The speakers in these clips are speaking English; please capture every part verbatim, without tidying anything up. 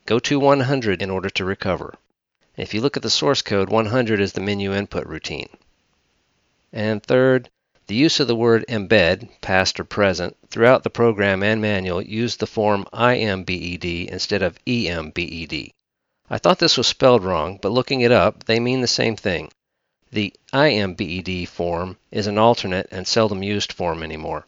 Go to one hundred in order to recover. If you look at the source code, one hundred is the menu input routine. And third, the use of the word embed, past or present, throughout the program and manual use the form I M B E D instead of E M B E D. I thought this was spelled wrong, but looking it up, they mean the same thing. The I M B E D form is an alternate and seldom used form anymore.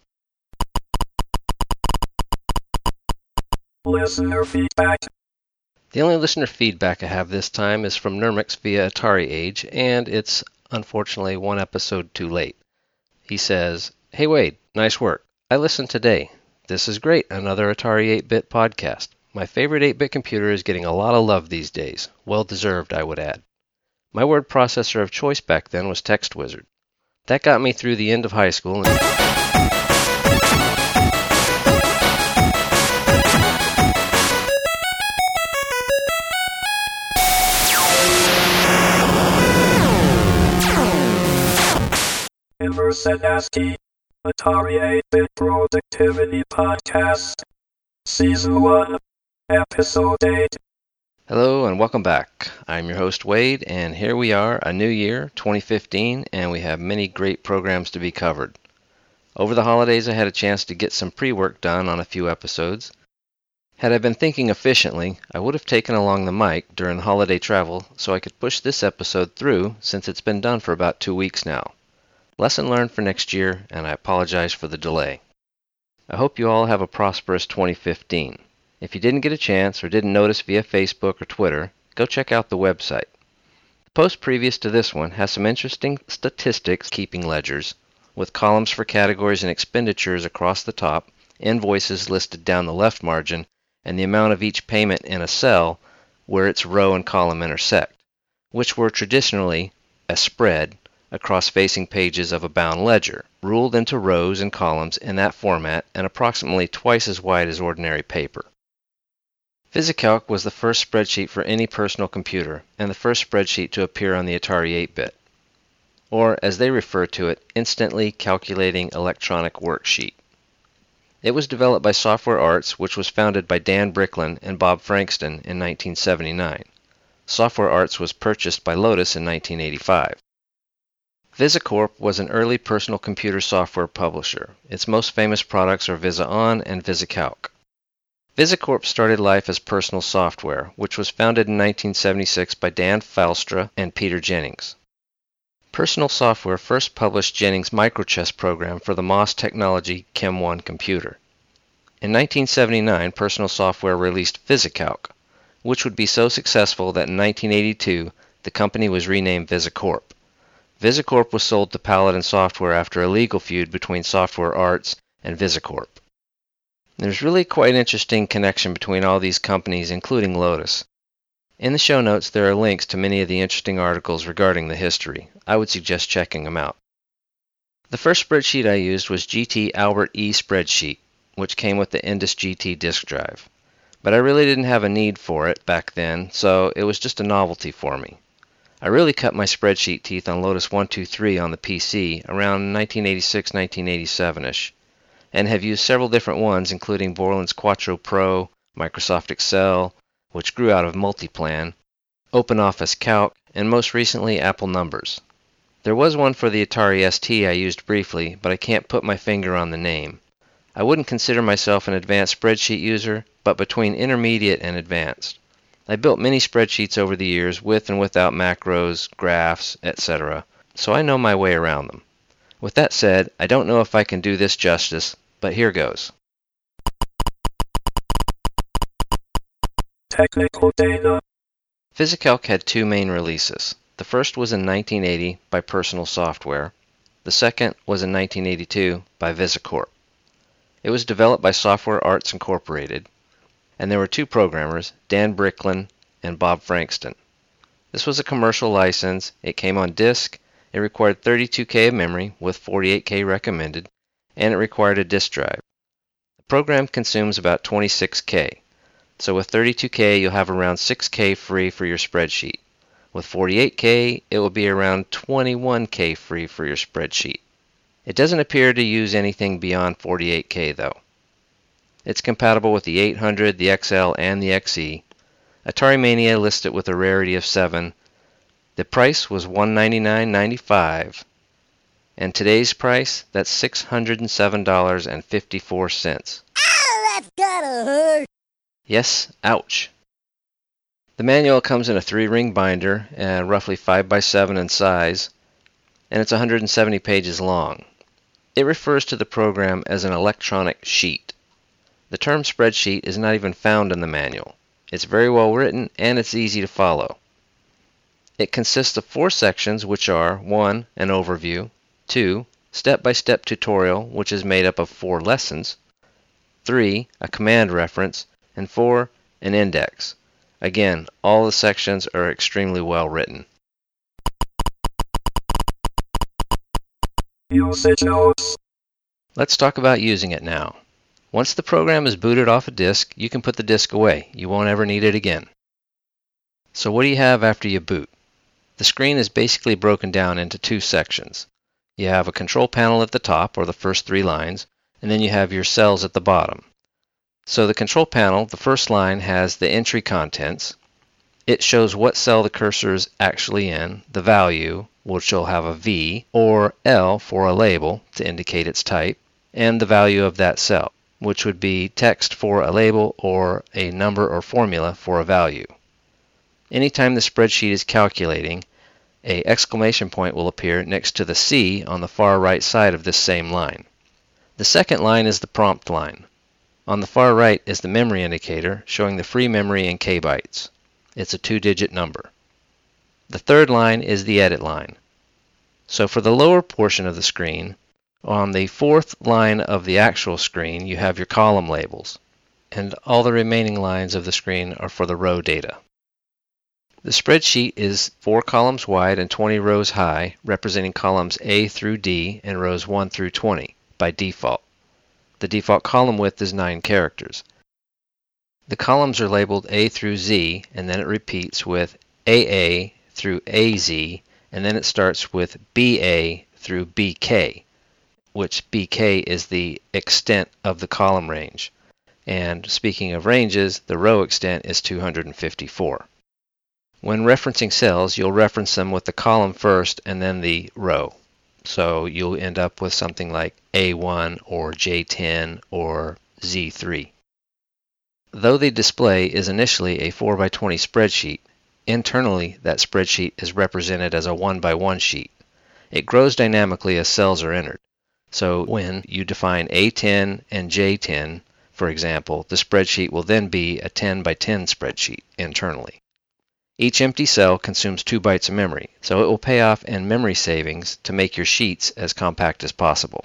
Listener feedback. The only listener feedback I have this time is from Nermix via Atari Age, and it's unfortunately one episode too late. He says, "Hey Wade, nice work. I listened today. This is great, another Atari eight-bit podcast. My favorite eight-bit computer is getting a lot of love these days. Well deserved, I would add. My word processor of choice back then was TextWizard. That got me through the end of high school and Emerson Ascii, Atari eight-bit Productivity Podcast, Season one, Episode eight. Hello and welcome back. I'm your host Wade, and here we are, a new year, twenty fifteen, and we have many great programs to be covered. Over the holidays I had a chance to get some pre-work done on a few episodes. Had I been thinking efficiently, I would have taken along the mic during holiday travel so I could push this episode through since it's been done for about two weeks now. Lesson learned for next year, and I apologize for the delay. I hope you all have a prosperous twenty fifteen. If you didn't get a chance or didn't notice via Facebook or Twitter, go check out the website. The post previous to this one has some interesting statistics keeping ledgers, with columns for categories and expenditures across the top, invoices listed down the left margin, and the amount of each payment in a cell where its row and column intersect, which were traditionally a spread across facing pages of a bound ledger, ruled into rows and columns in that format and approximately twice as wide as ordinary paper. VisiCalc was the first spreadsheet for any personal computer and the first spreadsheet to appear on the Atari eight-bit, or as they refer to it, Instantly Calculating Electronic Worksheet. It was developed by Software Arts, which was founded by Dan Bricklin and Bob Frankston in nineteen seventy-nine. Software Arts was purchased by Lotus in nineteen eighty-five. VisiCorp was an early personal computer software publisher. Its most famous products are VisiOn and VisiCalc. VisiCorp started life as personal software, which was founded in nineteen seventy-six by Dan Felstra and Peter Jennings. Personal Software first published Jennings' microchess program for the M O S Technology Chem one computer. In nineteen seventy-nine, Personal Software released VisiCalc, which would be so successful that in nineteen eighty-two, the company was renamed VisiCorp. VisiCorp was sold to Paladin Software after a legal feud between Software Arts and VisiCorp. There's really quite an interesting connection between all these companies, including Lotus. In the show notes, there are links to many of the interesting articles regarding the history. I would suggest checking them out. The first spreadsheet I used was G T Albert E Spreadsheet, which came with the Indus G T disk drive. But I really didn't have a need for it back then, so it was just a novelty for me. I really cut my spreadsheet teeth on Lotus one two three on the P C around nineteen eighty-six nineteen eighty-seven-ish, and have used several different ones, including Borland's Quattro Pro, Microsoft Excel, which grew out of Multiplan, OpenOffice Calc, and most recently Apple Numbers. There was one for the Atari S T I used briefly, but I can't put my finger on the name. I wouldn't consider myself an advanced spreadsheet user, but between intermediate and advanced. I built many spreadsheets over the years with and without macros, graphs, et cetera, so I know my way around them. With that said, I don't know if I can do this justice, but here goes. Technical data. VisiCalc had two main releases. The first was in nineteen eighty by Personal Software. The second was in nineteen eighty-two by VisiCorp. It was developed by Software Arts Incorporated, and there were two programmers, Dan Bricklin and Bob Frankston. This was a commercial license. It came on disk. It required thirty-two K of memory with forty-eight K recommended, and it required a disk drive. The program consumes about twenty-six K. So with thirty-two K, you'll have around six K free for your spreadsheet. With forty-eight K, it will be around twenty-one K free for your spreadsheet. It doesn't appear to use anything beyond forty-eight K though. It's compatible with the eight hundred, the X L, and the X E. Atari Mania lists it with a rarity of seven. The price was one hundred ninety-nine ninety-five, and today's price, that's six hundred seven dollars and fifty-four cents. Ow, that's gotta hurt. Yes, ouch. The manual comes in a three-ring binder, uh, roughly five by seven in size, and it's one hundred seventy pages long. It refers to the program as an electronic sheet. The term spreadsheet is not even found in the manual. It's very well written and it's easy to follow. It consists of four sections, which are one, an overview, two, step-by-step tutorial, which is made up of four lessons, three, a command reference, and four, an index. Again, all the sections are extremely well written. Usage notes. Let's talk about using it now. Once the program is booted off a disk, you can put the disk away. You won't ever need it again. So what do you have after you boot? The screen is basically broken down into two sections. You have a control panel at the top, or the first three lines, and then you have your cells at the bottom. So the control panel, the first line, has the entry contents. It shows what cell the cursor is actually in, the value, which will have a V, or L for a label to indicate its type, and the value of that cell, which would be text for a label or a number or formula for a value. Anytime the spreadsheet is calculating, an exclamation point will appear next to the C on the far right side of this same line. The second line is the prompt line. On the far right is the memory indicator showing the free memory in kbytes. It's a two-digit number. The third line is the edit line. So for the lower portion of the screen, on the fourth line of the actual screen, you have your column labels, and all the remaining lines of the screen are for the row data. The spreadsheet is four columns wide and twenty rows high, representing columns A through D and rows one through twenty by default. The default column width is nine characters. The columns are labeled A through Z, and then it repeats with A A through A Z, and then it starts with B A through B K, which B K is the extent of the column range. And speaking of ranges, the row extent is two hundred fifty-four. When referencing cells, you'll reference them with the column first and then the row. So you'll end up with something like A one or J ten or Z three. Though the display is initially a four by twenty spreadsheet, internally that spreadsheet is represented as a one by one sheet. It grows dynamically as cells are entered. So when you define A ten and J ten, for example, the spreadsheet will then be a ten by ten spreadsheet internally. Each empty cell consumes two bytes of memory, so it will pay off in memory savings to make your sheets as compact as possible.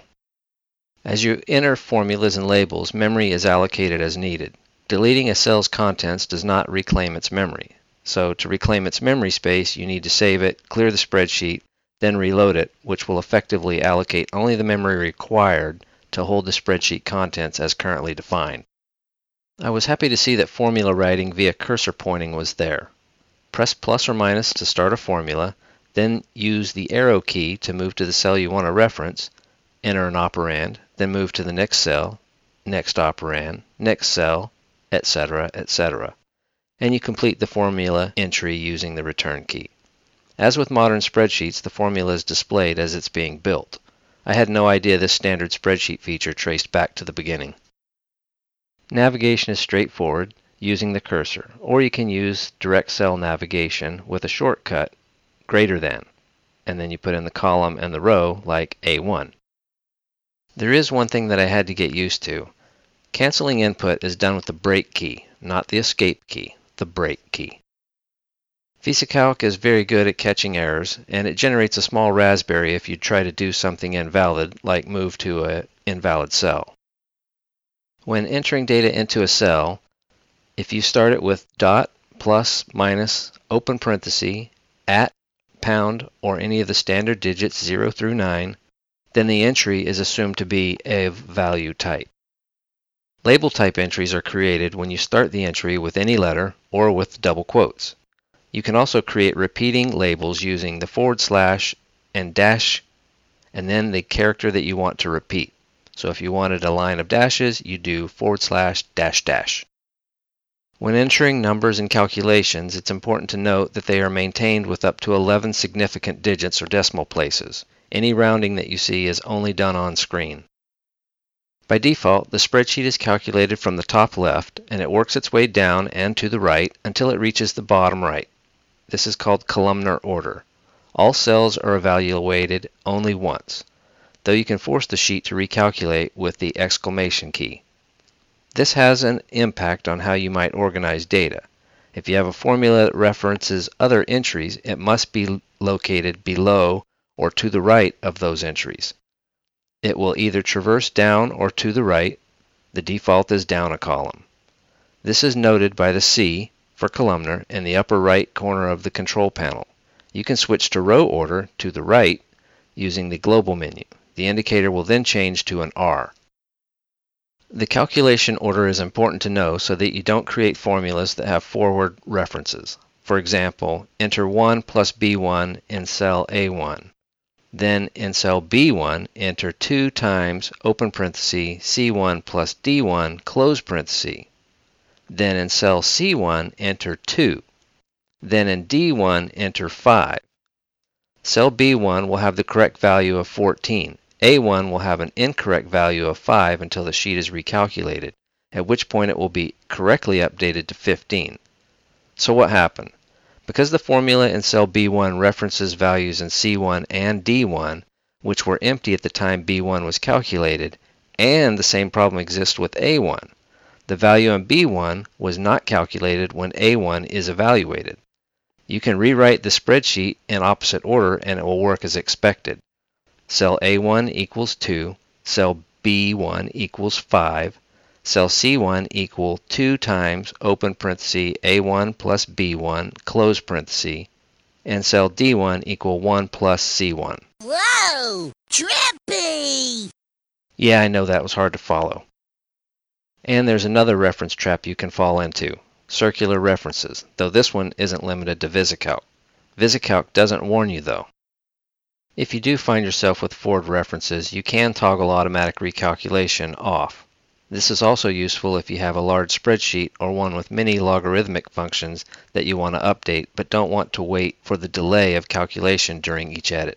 As you enter formulas and labels, memory is allocated as needed. Deleting a cell's contents does not reclaim its memory. So to reclaim its memory space, you need to save it, clear the spreadsheet, then reload it, which will effectively allocate only the memory required to hold the spreadsheet contents as currently defined. I was happy to see that formula writing via cursor pointing was there. Press plus or minus to start a formula, then use the arrow key to move to the cell you want to reference, enter an operand, then move to the next cell, next operand, next cell, et cetera, et cetera. And you complete the formula entry using the return key. As with modern spreadsheets, the formula is displayed as it's being built. I had no idea this standard spreadsheet feature traced back to the beginning. Navigation is straightforward, using the cursor, or you can use direct cell navigation with a shortcut, greater than, and then you put in the column and the row like A one. There is one thing that I had to get used to. Canceling input is done with the break key, not the escape key, the break key. VisiCalc is very good at catching errors, and it generates a small raspberry if you try to do something invalid, like move to an invalid cell. When entering data into a cell, if you start it with dot, plus, minus, open parenthesis, at, pound, or any of the standard digits zero through nine, then the entry is assumed to be a value type. Label type entries are created when you start the entry with any letter or with double quotes. You can also create repeating labels using the forward slash and dash and then the character that you want to repeat. So if you wanted a line of dashes, you do forward slash dash dash. When entering numbers and calculations, it's important to note that they are maintained with up to eleven significant digits or decimal places. Any rounding that you see is only done on screen. By default, the spreadsheet is calculated from the top left, and it works its way down and to the right until it reaches the bottom right. This is called columnar order. All cells are evaluated only once, though you can force the sheet to recalculate with the exclamation key. This has an impact on how you might organize data. If you have a formula that references other entries, it must be located below or to the right of those entries. It will either traverse down or to the right. The default is down a column. This is noted by the C for columnar in the upper right corner of the control panel. You can switch to row order to the right using the global menu. The indicator will then change to an R. The calculation order is important to know so that you don't create formulas that have forward references. For example, enter one plus B one in cell A one. Then in cell B one, enter two times open parenthesis C one plus D one close parenthesis. Then in cell C one, enter two. Then in D one, enter five. Cell B one will have the correct value of fourteen. A one will have an incorrect value of five until the sheet is recalculated, at which point it will be correctly updated to fifteen. So what happened? Because the formula in cell B one references values in C one and D one, which were empty at the time B one was calculated, and the same problem exists with A one, the value in B one was not calculated when A one is evaluated. You can rewrite the spreadsheet in opposite order and it will work as expected. Cell A one equals two, cell B one equals five, cell C one equal two times open parenthesis A one plus B one close parenthesis, and cell D one equal one plus C one. Whoa! Trippy! Yeah, I know that was hard to follow. And there's another reference trap you can fall into, circular references, though this one isn't limited to VisiCalc. VisiCalc doesn't warn you though. If you do find yourself with forward references, you can toggle automatic recalculation off. This is also useful if you have a large spreadsheet or one with many logarithmic functions that you want to update but don't want to wait for the delay of calculation during each edit.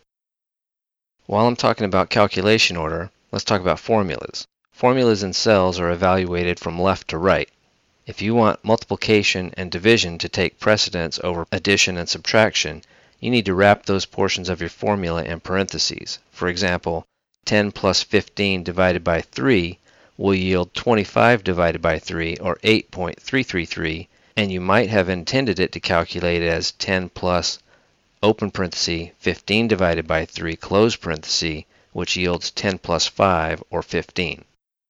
While I'm talking about calculation order, let's talk about formulas. Formulas in cells are evaluated from left to right. If you want multiplication and division to take precedence over addition and subtraction, you need to wrap those portions of your formula in parentheses. For example, ten plus fifteen divided by three will yield twenty-five divided by three, or eight point three three three, and you might have intended it to calculate as ten plus open parenthesis fifteen divided by three close parenthesis, which yields ten plus five, or fifteen.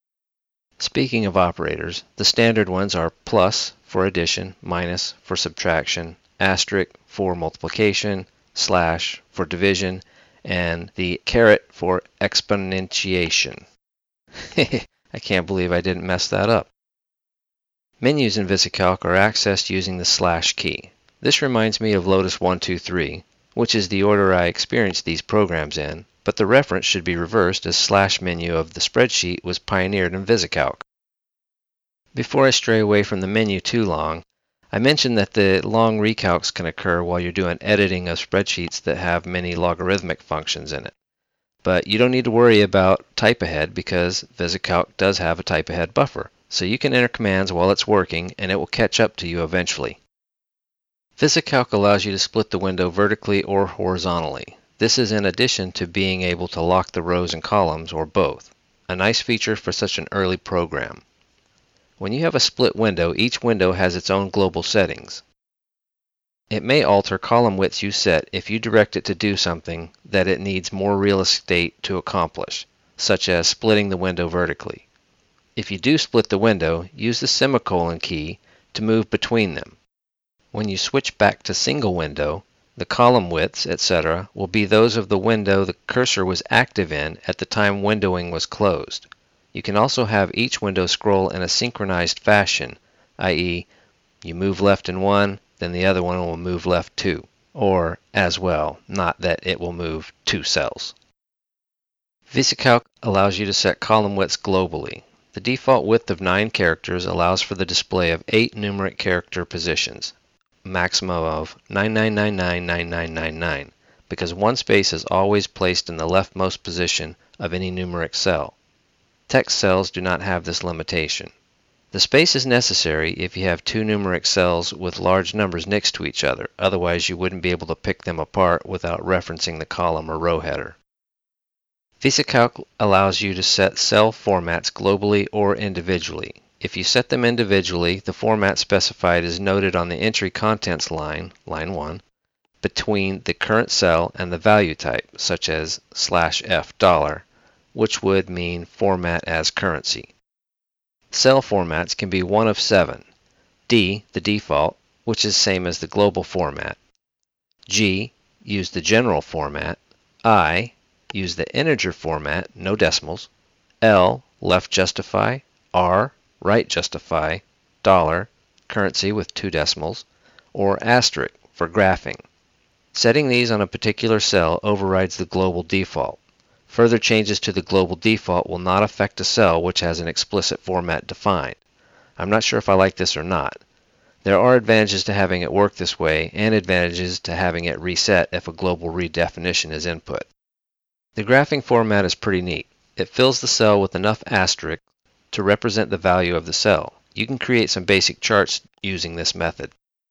Speaking of operators, the standard ones are plus for addition, minus for subtraction, asterisk for multiplication, slash for division, and the caret for exponentiation. I can't believe I didn't mess that up. Menus in VisiCalc are accessed using the slash key. This reminds me of Lotus one two three, which is the order I experienced these programs in, but the reference should be reversed as slash menu of the spreadsheet was pioneered in VisiCalc. Before I stray away from the menu too long, I mentioned that the long recalcs can occur while you're doing editing of spreadsheets that have many logarithmic functions in it. But you don't need to worry about type ahead because VisiCalc does have a type ahead buffer, so you can enter commands while it's working and it will catch up to you eventually. VisiCalc allows you to split the window vertically or horizontally. This is in addition to being able to lock the rows and columns, or both, a nice feature for such an early program. When you have a split window, each window has its own global settings. It may alter column widths you set if you direct it to do something that it needs more real estate to accomplish, such as splitting the window vertically. If you do split the window, use the semicolon key to move between them. When you switch back to single window, the column widths, et cetera, will be those of the window the cursor was active in at the time windowing was closed. You can also have each window scroll in a synchronized fashion, that is, you move left in one, then the other one will move left too, or as well, not that it will move two cells. VisiCalc allows you to set column widths globally. The default width of nine characters allows for the display of eight numeric character positions, a maximum of nine nine nine nine nine nine nine nine, because one space is always placed in the leftmost position of any numeric cell. Text cells do not have this limitation. The space is necessary if you have two numeric cells with large numbers next to each other, otherwise you wouldn't be able to pick them apart without referencing the column or row header. VisiCalc allows you to set cell formats globally or individually. If you set them individually, the format specified is noted on the entry contents line, line one, between the current cell and the value type, such as slash F dollar, which would mean format as currency. Cell formats can be one of seven. D, the default, which is same as the global format. G, use the general format. I, use the integer format, no decimals. L, left justify. R, right justify. Dollar, currency with two decimals. Or asterisk for graphing. Setting these on a particular cell overrides the global default. Further changes to the global default will not affect a cell which has an explicit format defined. I'm not sure if I like this or not. There are advantages to having it work this way and advantages to having it reset if a global redefinition is input. The graphing format is pretty neat. It fills the cell with enough asterisks to represent the value of the cell. You can create some basic charts using this method.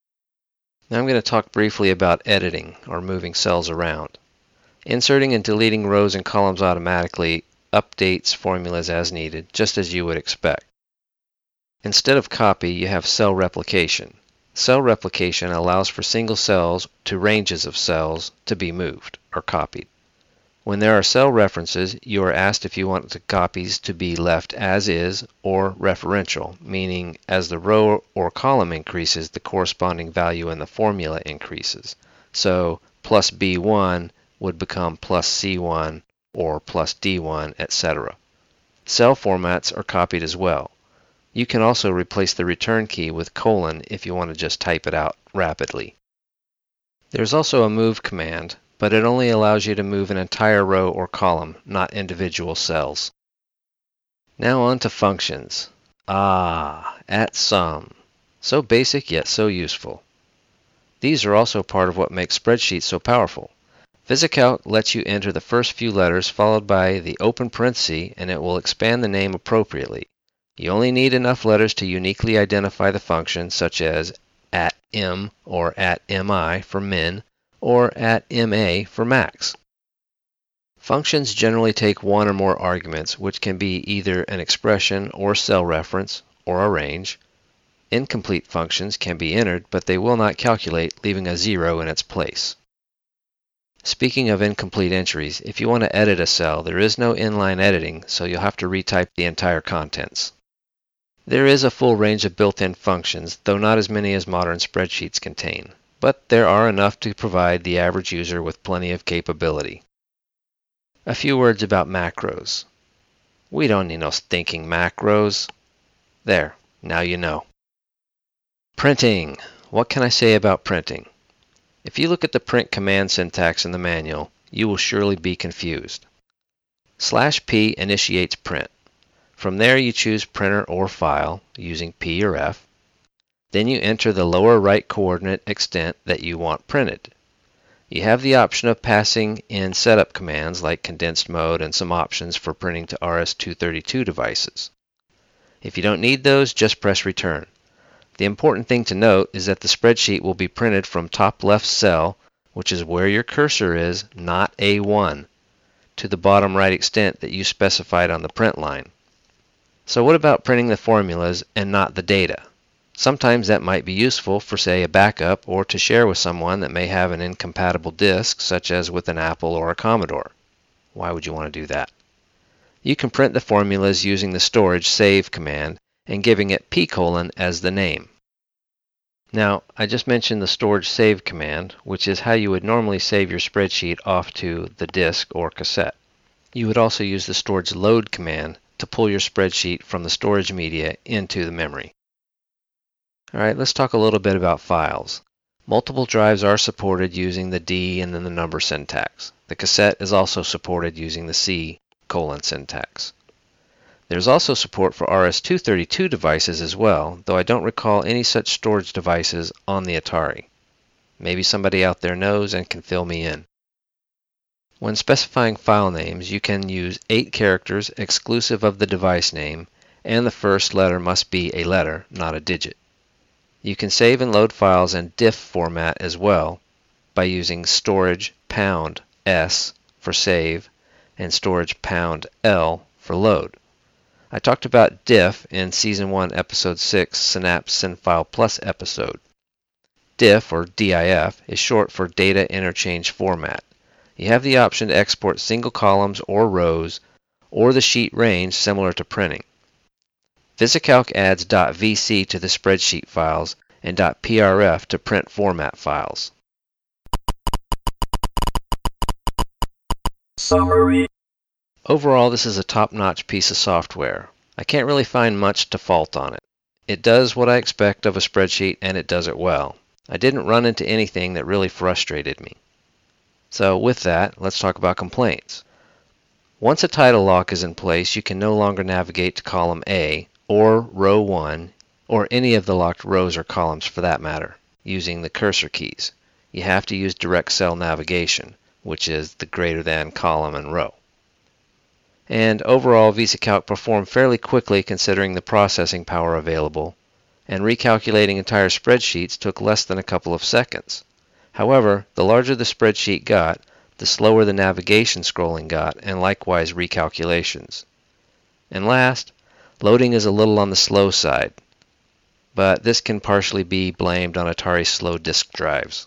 Now I'm going to talk briefly about editing or moving cells around. Inserting and deleting rows and columns automatically updates formulas as needed, just as you would expect. Instead of copy, you have cell replication. Cell replication allows for single cells to ranges of cells to be moved or copied. When there are cell references, you are asked if you want the copies to be left as is or referential, meaning as the row or column increases, the corresponding value in the formula increases. So plus B one would become plus C one or plus D one, et cetera. Cell formats are copied as well. You can also replace the return key with colon if you want to just type it out rapidly. There's also a move command, but it only allows you to move an entire row or column, not individual cells. Now on to functions. Ah, at sum. So basic yet so useful. These are also part of what makes spreadsheets so powerful. VisiCalc lets you enter the first few letters followed by the open parenthesis and it will expand the name appropriately. You only need enough letters to uniquely identify the function, such as at m or at mi for min, or at ma for max. Functions generally take one or more arguments, which can be either an expression or cell reference, or a range. Incomplete functions can be entered, but they will not calculate, leaving a zero in its place. Speaking of incomplete entries, if you want to edit a cell, there is no inline editing, so you'll have to retype the entire contents. There is a full range of built-in functions, though not as many as modern spreadsheets contain, but there are enough to provide the average user with plenty of capability. A few words about macros. We don't need no stinking macros. There, now you know. Printing. What can I say about printing? If you look at the print command syntax in the manual, you will surely be confused. Slash P initiates print. From there you choose printer or file using P or F. Then you enter the lower right coordinate extent that you want printed. You have the option of passing in setup commands like condensed mode and some options for printing to R S two thirty-two devices. If you don't need those, just press return. The important thing to note is that the spreadsheet will be printed from top left cell, which is where your cursor is, not A one, to the bottom right extent that you specified on the print line. So what about printing the formulas and not the data? Sometimes that might be useful for, say, a backup or to share with someone that may have an incompatible disk, such as with an Apple or a Commodore. Why would you want to do that? You can print the formulas using the storage save command and giving it p colon as the name. Now, I just mentioned the storage save command, which is how you would normally save your spreadsheet off to the disk or cassette. You would also use the storage load command to pull your spreadsheet from the storage media into the memory. Alright, let's talk a little bit about files. Multiple drives are supported using the D and then the number syntax. The cassette is also supported using the C colon syntax. There's also support for R S two thirty-two devices as well, though I don't recall any such storage devices on the Atari. Maybe somebody out there knows and can fill me in. When specifying file names, you can use eight characters exclusive of the device name, and the first letter must be a letter, not a digit. You can save and load files in diff format as well by using storage pound S for save and storage pound L for load. I talked about diff in Season one, Episode six, Synapse SynFile Plus episode. Diff, or diff, is short for Data Interchange Format. You have the option to export single columns or rows, or the sheet range similar to printing. VisiCalc adds .vc to the spreadsheet files and .prf to print format files. Summary. Overall, this is a top-notch piece of software. I can't really find much to fault on it. It does what I expect of a spreadsheet, and it does it well. I didn't run into anything that really frustrated me. So with that, let's talk about complaints. Once a title lock is in place, you can no longer navigate to column A, or row one, or any of the locked rows or columns for that matter, using the cursor keys. You have to use direct cell navigation, which is the greater than column and row. And overall, VisiCalc performed fairly quickly considering the processing power available, and recalculating entire spreadsheets took less than a couple of seconds. However, the larger the spreadsheet got, the slower the navigation scrolling got, and likewise recalculations. And last, loading is a little on the slow side, but this can partially be blamed on Atari's slow disk drives.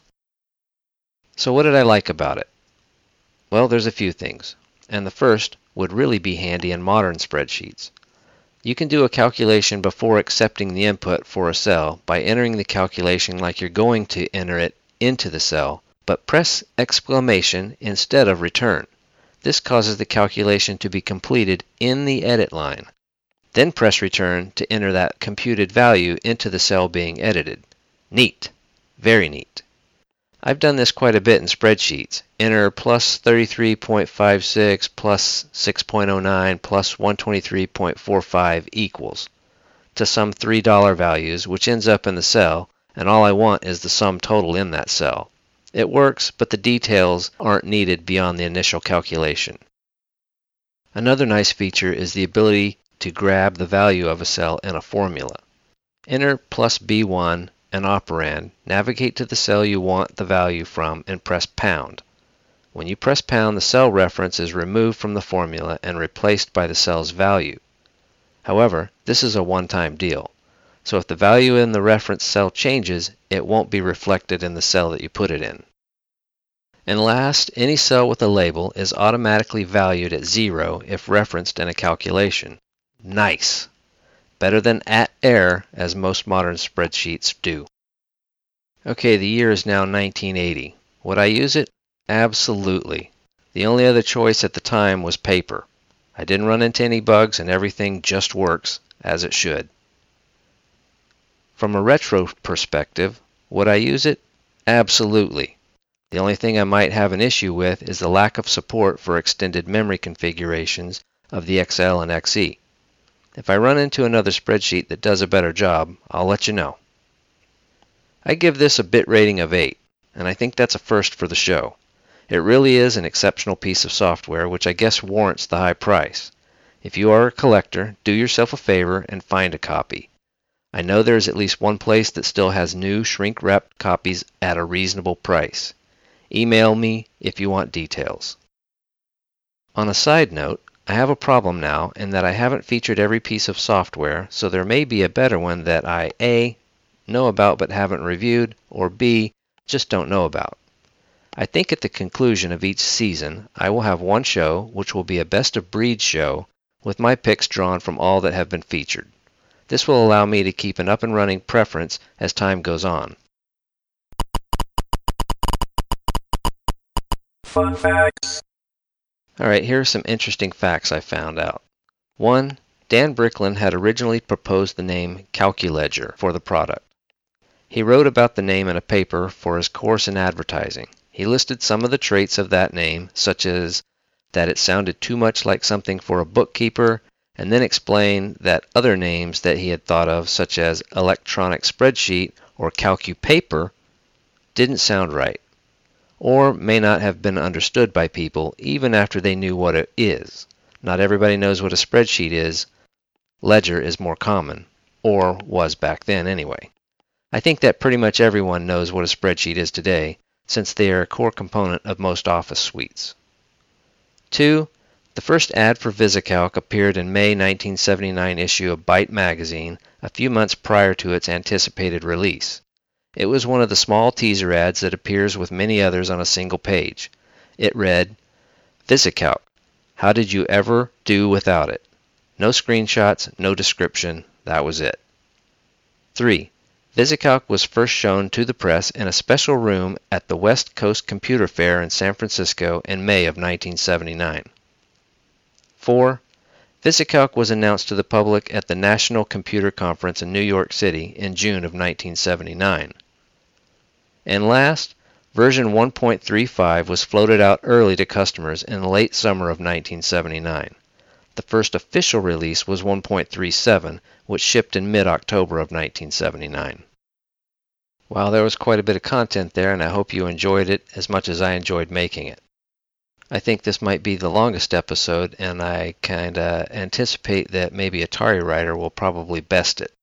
So what did I like about it? Well, there's a few things, and the first would really be handy in modern spreadsheets. You can do a calculation before accepting the input for a cell by entering the calculation like you're going to enter it into the cell, but press exclamation instead of return. This causes the calculation to be completed in the edit line. Then press return to enter that computed value into the cell being edited. Neat. Very neat. I've done this quite a bit in spreadsheets. Enter plus thirty-three point five six plus six point oh nine plus one twenty-three point four five equals to some three dollar values, which ends up in the cell, and all I want is the sum total in that cell. It works, but the details aren't needed beyond the initial calculation. Another nice feature is the ability to grab the value of a cell in a formula. Enter plus B one, an operand, navigate to the cell you want the value from, and press pound. When you press pound, the cell reference is removed from the formula and replaced by the cell's value. However, this is a one-time deal, so if the value in the reference cell changes, it won't be reflected in the cell that you put it in. And last, any cell with a label is automatically valued at zero if referenced in a calculation. Nice! Better than at error, as most modern spreadsheets do. Okay, the year is now nineteen eighty. Would I use it? Absolutely. The only other choice at the time was paper. I didn't run into any bugs and everything just works as it should. From a retro perspective, would I use it? Absolutely. The only thing I might have an issue with is the lack of support for extended memory configurations of the X L and X E. If I run into another spreadsheet that does a better job, I'll let you know. I give this a bit rating of eight, and I think that's a first for the show. It really is an exceptional piece of software, which I guess warrants the high price. If you are a collector, do yourself a favor and find a copy. I know there is at least one place that still has new shrink-wrapped copies at a reasonable price. Email me if you want details. On a side note, I have a problem now in that I haven't featured every piece of software, so there may be a better one that I A. know about but haven't reviewed, or B. just don't know about. I think at the conclusion of each season, I will have one show which will be a best of breed show with my picks drawn from all that have been featured. This will allow me to keep an up and running preference as time goes on. Fun facts. Alright, here are some interesting facts I found out. One, Dan Bricklin had originally proposed the name Calculedger for the product. He wrote about the name in a paper for his course in advertising. He listed some of the traits of that name, such as that it sounded too much like something for a bookkeeper and then explain that other names that he had thought of, such as electronic spreadsheet or CalcuPaper, didn't sound right, or may not have been understood by people even after they knew what it is. Not everybody knows what a spreadsheet is. Ledger is more common, or was back then anyway. I think that pretty much everyone knows what a spreadsheet is today, since they are a core component of most office suites. Two, the first ad for VisiCalc appeared in May nineteen seventy-nine issue of Byte magazine, a few months prior to its anticipated release. It was one of the small teaser ads that appears with many others on a single page. It read, VisiCalc, how did you ever do without it? No screenshots, no description, that was it. Three, VisiCalc was first shown to the press in a special room at the West Coast Computer Fair in San Francisco in May of nineteen seventy-nine. Four, VisiCalc was announced to the public at the National Computer Conference in New York City in June of nineteen seventy-nine. And last, version one point three five was floated out early to customers in the late summer of nineteen seventy-nine. The first official release was one point three seven, which shipped in mid-October of nineteen seventy-nine. Well, there was quite a bit of content there, and I hope you enjoyed it as much as I enjoyed making it. I think this might be the longest episode, and I kind of anticipate that maybe Atari Writer will probably best it.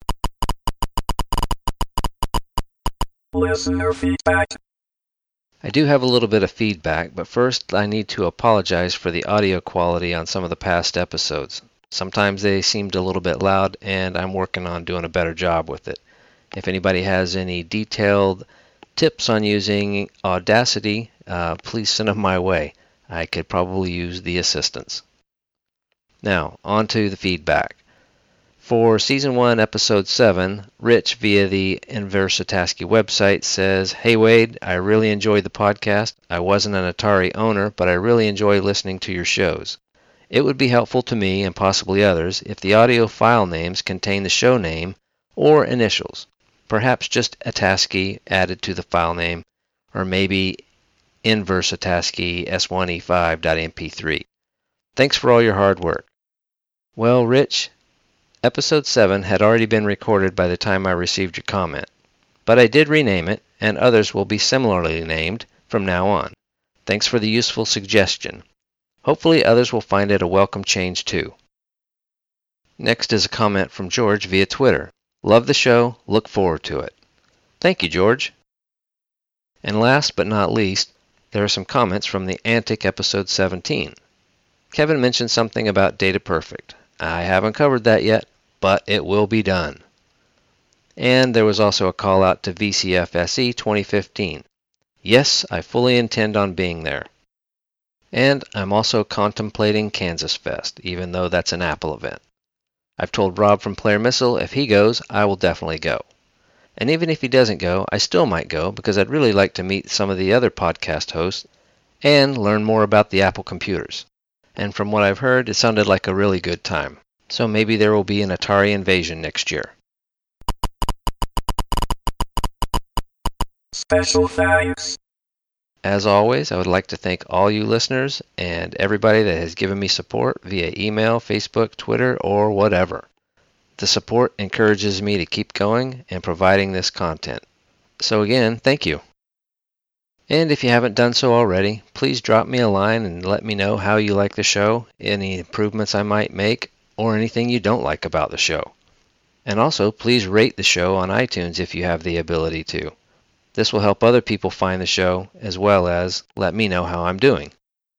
Listener feedback. I do have a little bit of feedback, but first I need to apologize for the audio quality on some of the past episodes. Sometimes they seemed a little bit loud, and I'm working on doing a better job with it. If anybody has any detailed tips on using Audacity, uh, please send them my way. I could probably use the assistance. Now, on to the feedback. For Season one, Episode seven, Rich, via the Inversitasky website, says, Hey Wade, I really enjoyed the podcast. I wasn't an Atari owner, but I really enjoy listening to your shows. It would be helpful to me, and possibly others, if the audio file names contain the show name or initials. Perhaps just Atasky added to the file name, or maybe Inversitasky S one E five dot M P three. Thanks for all your hard work. Well, Rich, Episode seven had already been recorded by the time I received your comment, but I did rename it, and others will be similarly named from now on. Thanks for the useful suggestion. Hopefully others will find it a welcome change too. Next is a comment from George via Twitter. Love the show, look forward to it. Thank you, George. And last but not least, there are some comments from the Antic Episode seventeen. Kevin mentioned something about Data Perfect. I haven't covered that yet, but it will be done. And there was also a call out to V C F S E twenty fifteen. Yes, I fully intend on being there. And I'm also contemplating Kansas Fest, even though that's an Apple event. I've told Rob from Player Missile if he goes, I will definitely go. And even if he doesn't go, I still might go because I'd really like to meet some of the other podcast hosts and learn more about the Apple computers. And from what I've heard, it sounded like a really good time. So maybe there will be an Atari invasion next year. Special thanks. As always, I would like to thank all you listeners and everybody that has given me support via email, Facebook, Twitter, or whatever. The support encourages me to keep going and providing this content. So again, thank you. And if you haven't done so already, please drop me a line and let me know how you like the show, any improvements I might make, or anything you don't like about the show. And also, please rate the show on iTunes if you have the ability to. This will help other people find the show, as well as let me know how I'm doing.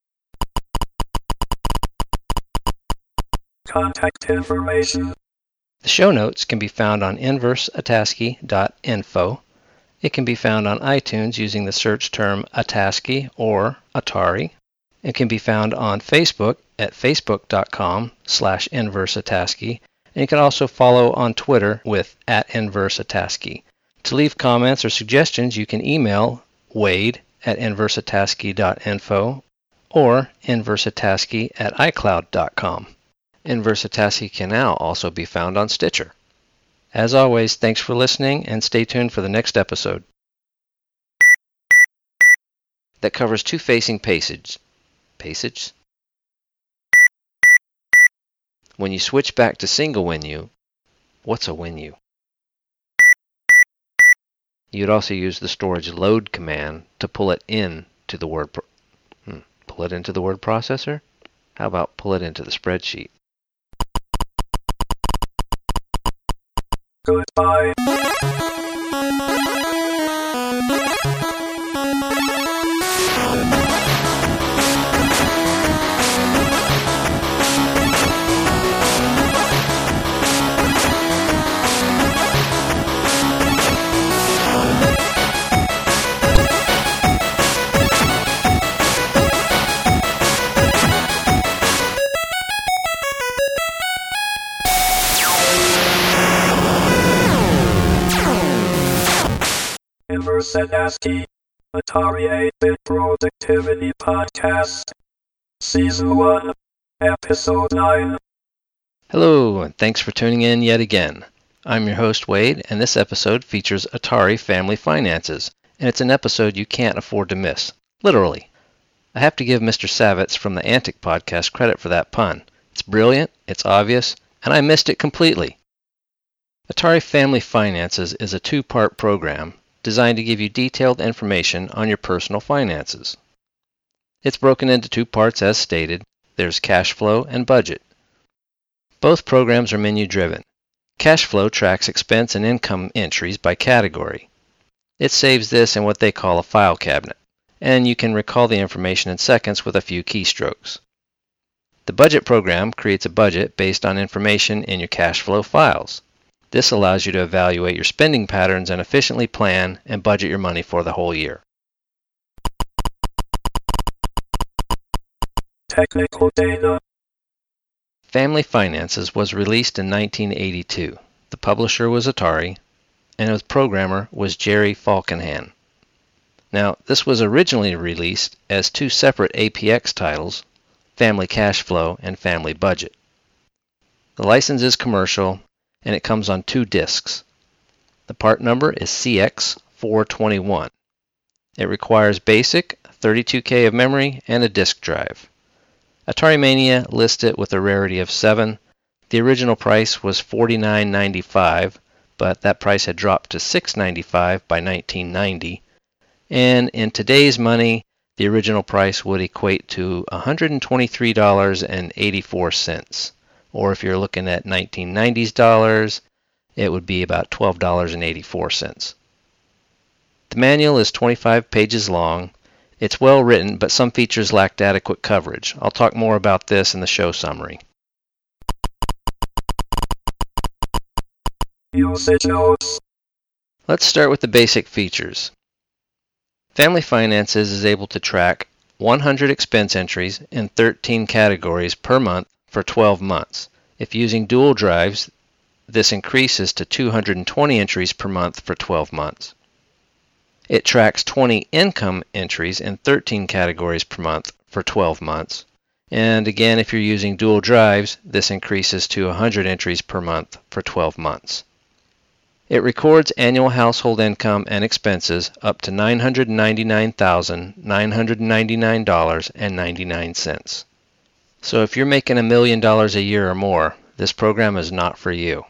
Contact information. The show notes can be found on inverseatasky dot info. It can be found on iTunes using the search term Atasky or Atari. It can be found on Facebook at facebook.com slash inverseatasky. And you can also follow on Twitter with at inverseatasky. To leave comments or suggestions, you can email Wade at inverseatasky dot info or inverseatasky at icloud dot com. Inverseatasky can now also be found on Stitcher. As always, thanks for listening and stay tuned for the next episode that covers two-facing passage. Passage? When you switch back to single WinU, what's a WinU? You'd also use the storage load command to pull it in to the word pro hmm, pull it into the word processor? How about pull it into the spreadsheet? Goodbye. Versadasky, Atari eight-Bit Productivity Podcast, Season one, Episode nine. Hello, and thanks for tuning in yet again. I'm your host, Wade, and this episode features Atari Family Finances, and it's an episode you can't afford to miss. Literally. I have to give Mister Savitz from the Antic Podcast credit for that pun. It's brilliant, it's obvious, and I missed it completely. Atari Family Finances is a two-part program designed to give you detailed information on your personal finances. It's broken into two parts as stated. There's cash flow and budget. Both programs are menu driven. Cash flow tracks expense and income entries by category. It saves this in what they call a file cabinet, and you can recall the information in seconds with a few keystrokes. The budget program creates a budget based on information in your cash flow files. This allows you to evaluate your spending patterns and efficiently plan and budget your money for the whole year. Technical data. Family Finances was released in nineteen eighty-two. The publisher was Atari, and the programmer was Jerry Falkenhan. Now, this was originally released as two separate A P X titles, Family Cash Flow and Family Budget. The license is commercial, and it comes on two discs. The part number is C X four twenty-one. It requires basic, thirty-two K of memory, and a disk drive. Atari Mania lists it with a rarity of seven. The original price was forty-nine ninety-five, but that price had dropped to six ninety-five by nineteen ninety. And in today's money, the original price would equate to one hundred twenty-three dollars and eighty-four cents. Or if you're looking at nineteen nineties dollars, it would be about twelve dollars and eighty-four cents. The manual is twenty-five pages long. It's well written, but some features lacked adequate coverage. I'll talk more about this in the show summary. Usage notes. Let's start with the basic features. Family Finances is able to track one hundred expense entries in thirteen categories per month for twelve months. If using dual drives, this increases to two hundred twenty entries per month for twelve months. It tracks twenty income entries in thirteen categories per month for twelve months. And again, if you're using dual drives, this increases to one hundred entries per month for twelve months. It records annual household income and expenses up to nine hundred ninety-nine thousand nine hundred ninety-nine dollars and ninety-nine cents. So if you're making a million dollars a year or more, this program is not for you.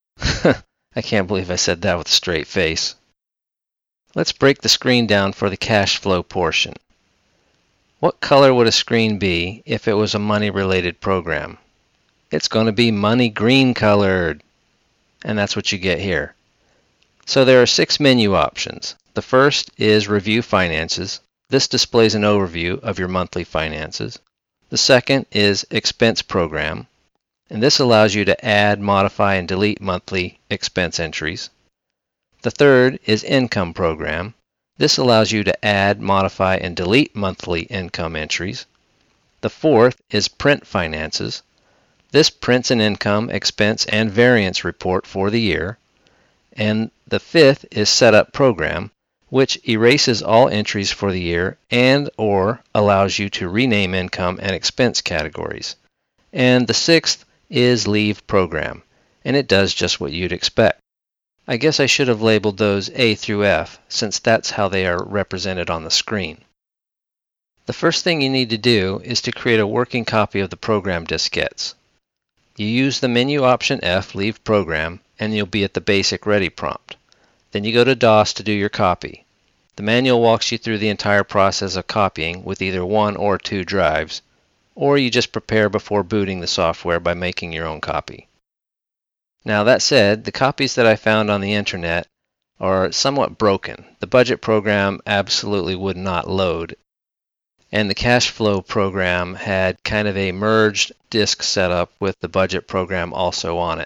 I can't believe I said that with a straight face. Let's break the screen down for the cash flow portion. What color would a screen be if it was a money-related program? It's going to be money green colored, and that's what you get here. So there are six menu options. The first is Review Finances. This displays an overview of your monthly finances. The second is Expense Program, and this allows you to add, modify, and delete monthly expense entries. The third is Income Program. This allows you to add, modify, and delete monthly income entries. The fourth is Print Finances. This prints an income, expense, and variance report for the year. And the fifth is Setup Program, which erases all entries for the year and or allows you to rename income and expense categories. And the sixth is Leave Program, and it does just what you'd expect. I guess I should have labeled those A through F, since that's how they are represented on the screen. The first thing you need to do is to create a working copy of the program diskettes. You use the menu option F, Leave Program, and you'll be at the Basic Ready prompt. Then you go to DOS to do your copy. The manual walks you through the entire process of copying with either one or two drives, or you just prepare before booting the software by making your own copy. Now that said, the copies that I found on the internet are somewhat broken. The budget program absolutely would not load, and the cash flow program had kind of a merged disk setup with the budget program also on it.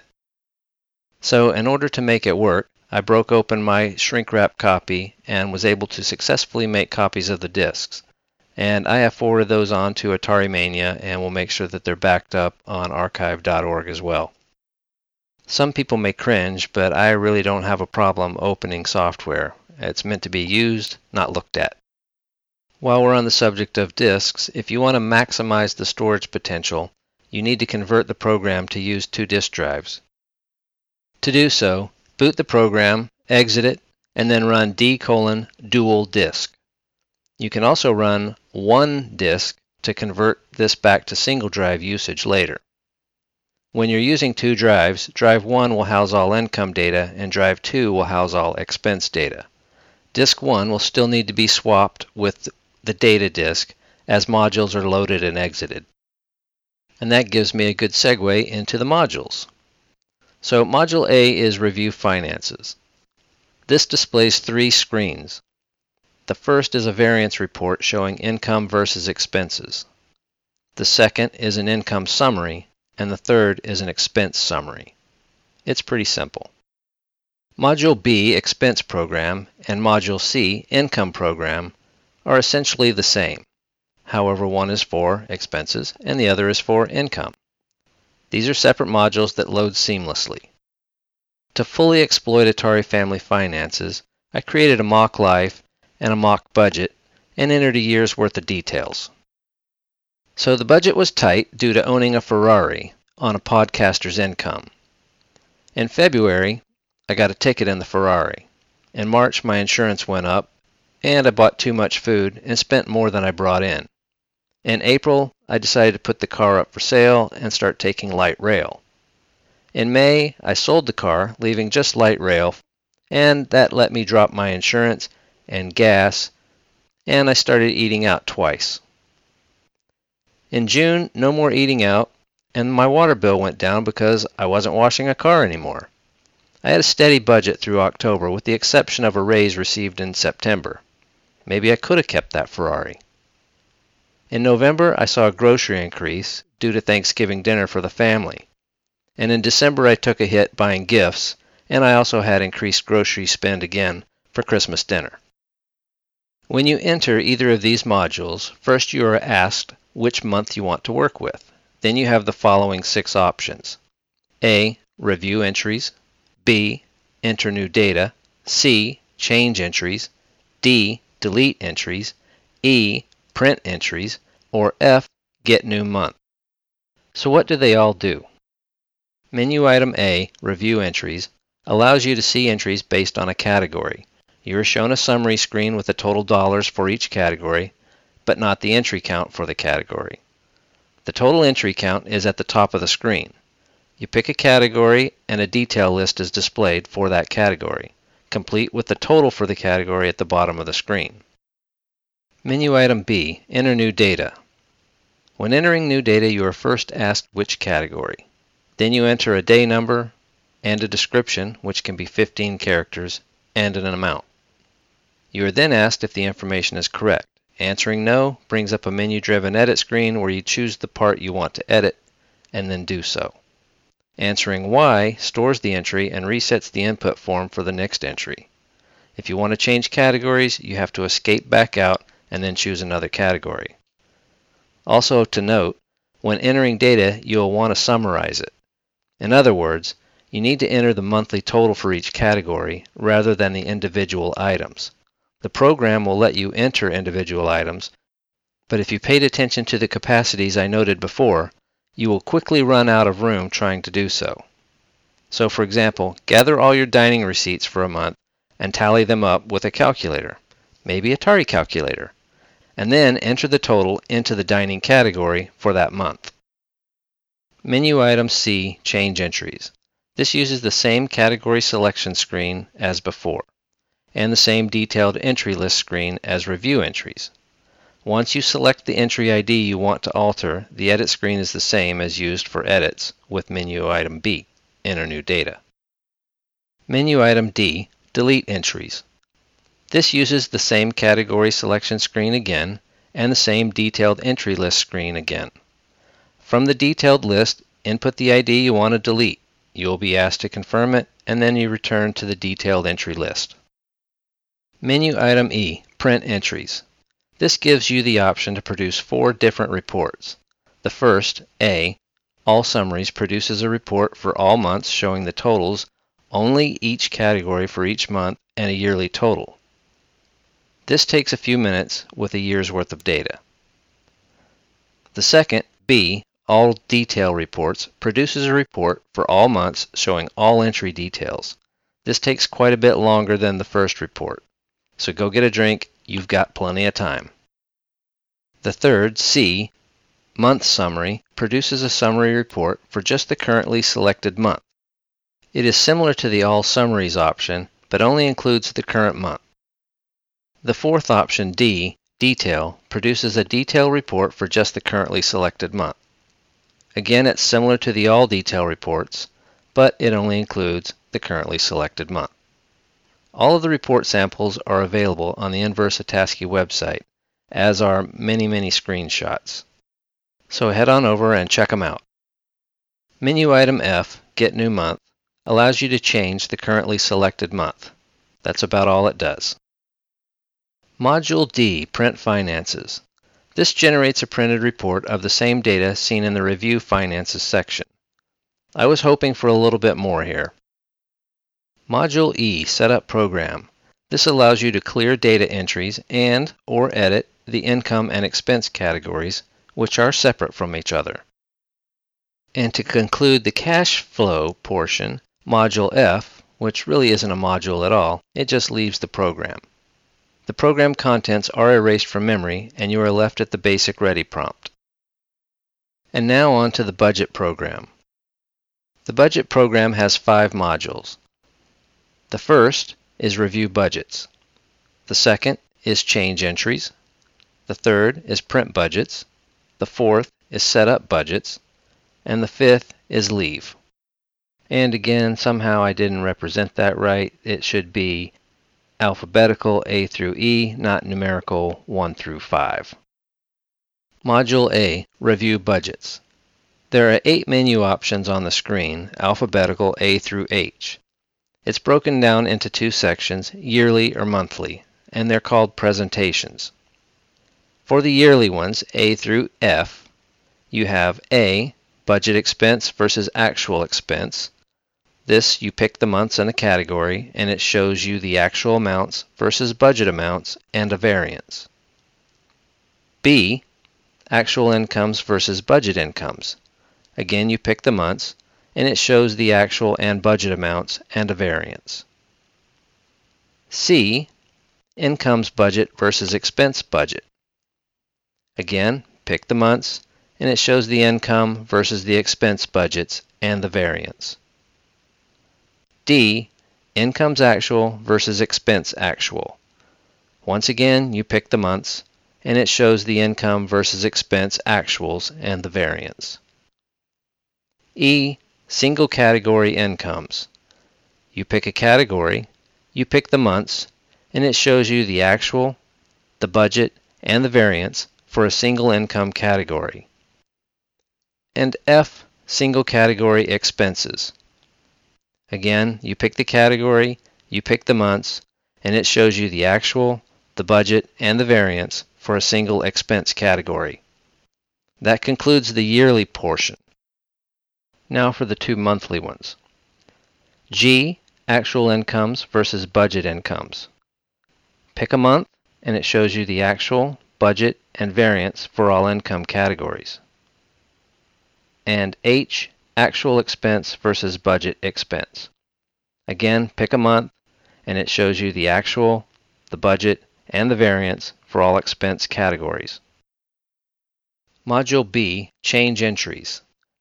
So in order to make it work, I broke open my shrink wrap copy and was able to successfully make copies of the disks. And I have forwarded those on to Atari Mania and will make sure that they're backed up on archive dot org as well. Some people may cringe, but I really don't have a problem opening software. It's meant to be used, not looked at. While we're on the subject of disks, if you want to maximize the storage potential, you need to convert the program to use two disk drives. To do so, boot the program, exit it, and then run d colon dual disk. You can also run one disk to convert this back to single drive usage later. When you're using two drives, drive one will house all income data and drive two will house all expense data. Disk one will still need to be swapped with the data disk as modules are loaded and exited. And that gives me a good segue into the modules. So Module A is Review Finances. This displays three screens. The first is a variance report showing income versus expenses. The second is an income summary, and the third is an expense summary. It's pretty simple. Module B, Expense Program, and Module C, Income Program, are essentially the same. However, one is for expenses and the other is for income. These are separate modules that load seamlessly. To fully exploit Atari Family Finances, I created a mock life and a mock budget and entered a year's worth of details. So the budget was tight due to owning a Ferrari on a podcaster's income. In February, I got a ticket in the Ferrari. In March, my insurance went up, and I bought too much food and spent more than I brought in. In April, I decided to put the car up for sale and start taking light rail. In May, I sold the car, leaving just light rail, and that let me drop my insurance and gas, and I started eating out twice. In June, no more eating out, and my water bill went down because I wasn't washing a car anymore. I had a steady budget through October with the exception of a raise received in September. Maybe I could have kept that Ferrari. In November, I saw a grocery increase due to Thanksgiving dinner for the family. And in December, I took a hit buying gifts, and I also had increased grocery spend again for Christmas dinner. When you enter either of these modules, first you are asked which month you want to work with. Then you have the following six options. A. Review entries. B. Enter new data. C. Change entries. D. Delete entries. E. Print entries. Or F. Get new month. So what do they all do? Menu item A, Review Entries, allows you to see entries based on a category. You are shown a summary screen with the total dollars for each category, but not the entry count for the category. The total entry count is at the top of the screen. You pick a category and a detail list is displayed for that category, complete with the total for the category at the bottom of the screen. Menu item B, Enter new data. When entering new data, you are first asked which category. Then you enter a day number and a description, which can be fifteen characters, and an amount. You are then asked if the information is correct. Answering no brings up a menu-driven edit screen where you choose the part you want to edit and then do so. Answering Y stores the entry and resets the input form for the next entry. If you want to change categories, you have to escape back out and then choose another category. Also to note, when entering data, you will want to summarize it. In other words, you need to enter the monthly total for each category rather than the individual items. The program will let you enter individual items, but if you paid attention to the capacities I noted before, you will quickly run out of room trying to do so. So for example, gather all your dining receipts for a month and tally them up with a calculator, maybe a Atari calculator, and then enter the total into the dining category for that month. Menu item C, Change Entries. This uses the same category selection screen as before, and the same detailed entry list screen as Review Entries. Once you select the entry I D you want to alter, the edit screen is the same as used for edits with menu item B, Enter New Data. Menu item D, Delete Entries. This uses the same category selection screen again, and the same detailed entry list screen again. From the detailed list, input the I D you want to delete. You will be asked to confirm it, and then you return to the detailed entry list. Menu item E, Print Entries. This gives you the option to produce four different reports. The first, A, All Summaries, produces a report for all months showing the totals, only each category for each month, and a yearly total. This takes a few minutes with a year's worth of data. The second, B, All Detail Reports, produces a report for all months showing all entry details. This takes quite a bit longer than the first report. So go get a drink, you've got plenty of time. The third, C, Month Summary, produces a summary report for just the currently selected month. It is similar to the All Summaries option, but only includes the current month. The fourth option, D, Detail, produces a detail report for just the currently selected month. Again, it's similar to the All Detail Reports, but it only includes the currently selected month. All of the report samples are available on the Inversa-Tasky website, as are many, many screenshots. So head on over and check them out. Menu item F, Get New Month, allows you to change the currently selected month. That's about all it does. Module D, Print Finances. This generates a printed report of the same data seen in the Review Finances section. I was hoping for a little bit more here. Module E, Setup Program. This allows you to clear data entries and or edit the income and expense categories, which are separate from each other. And to conclude the cash flow portion, Module F, which really isn't a module at all, it just leaves the program. The program contents are erased from memory, and you are left at the basic ready prompt. And now on to the budget program. The budget program has five modules. The first is Review Budgets. The second is Change Entries. The third is Print Budgets. The fourth is Set Up Budgets. And the fifth is Leave. And again, somehow I didn't represent that right. It should be alphabetical A through E, not numerical one through five. Module A, Review Budgets. There are eight menu options on the screen, alphabetical A through H. It's broken down into two sections, yearly or monthly, and they're called presentations. For the yearly ones, A through F, you have A, budget expense versus actual expense. This, you pick the months and a category, and it shows you the actual amounts versus budget amounts and a variance. B, actual incomes versus budget incomes. Again, you pick the months, and it shows the actual and budget amounts and a variance. C, incomes budget versus expense budget. Again, pick the months, and it shows the income versus the expense budgets and the variance. D, incomes actual versus expense actual. Once again, you pick the months, and it shows the income versus expense actuals and the variance. E, single category incomes. You pick a category, you pick the months, and it shows you the actual, the budget, and the variance for a single income category. And F, single category expenses. Again, you pick the category, you pick the months, and it shows you the actual, the budget, and the variance for a single expense category. That concludes the yearly portion. Now for the two monthly ones. G, actual incomes versus budget incomes. Pick a month, and it shows you the actual, budget, and variance for all income categories. And H, actual expense versus budget expense. Again, pick a month, and it shows you the actual, the budget, and the variance for all expense categories. Module B, Change Entries.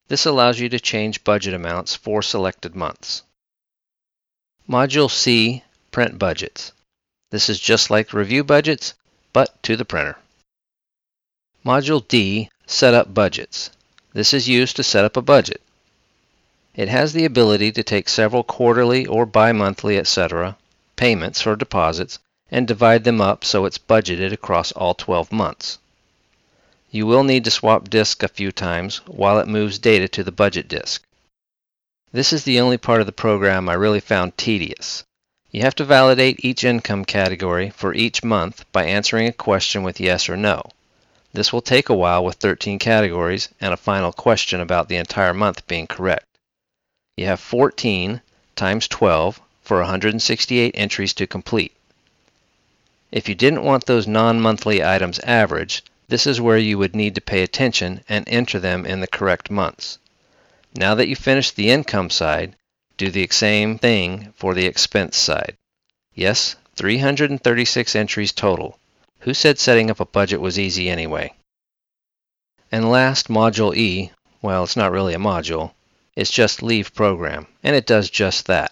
This allows you to change budget amounts for selected months. Module C, Print Budgets. This is just like Review Budgets, but to the printer. Module D, Set Up Budgets. This is used to set up a budget. It has the ability to take several quarterly or bi-monthly, et cetera payments or deposits and divide them up so it's budgeted across all twelve months. You will need to swap disk a few times while it moves data to the budget disk. This is the only part of the program I really found tedious. You have to validate each income category for each month by answering a question with yes or no. This will take a while with thirteen categories and a final question about the entire month being correct. You have fourteen times twelve for one hundred sixty-eight entries to complete. If you didn't want those non-monthly items averaged, this is where you would need to pay attention and enter them in the correct months. Now that you've finished the income side, do the same thing for the expense side. Yes, three hundred thirty-six entries total. Who said setting up a budget was easy anyway? And last, Module E, well, it's not really a module, it's just Leave Program, and it does just that.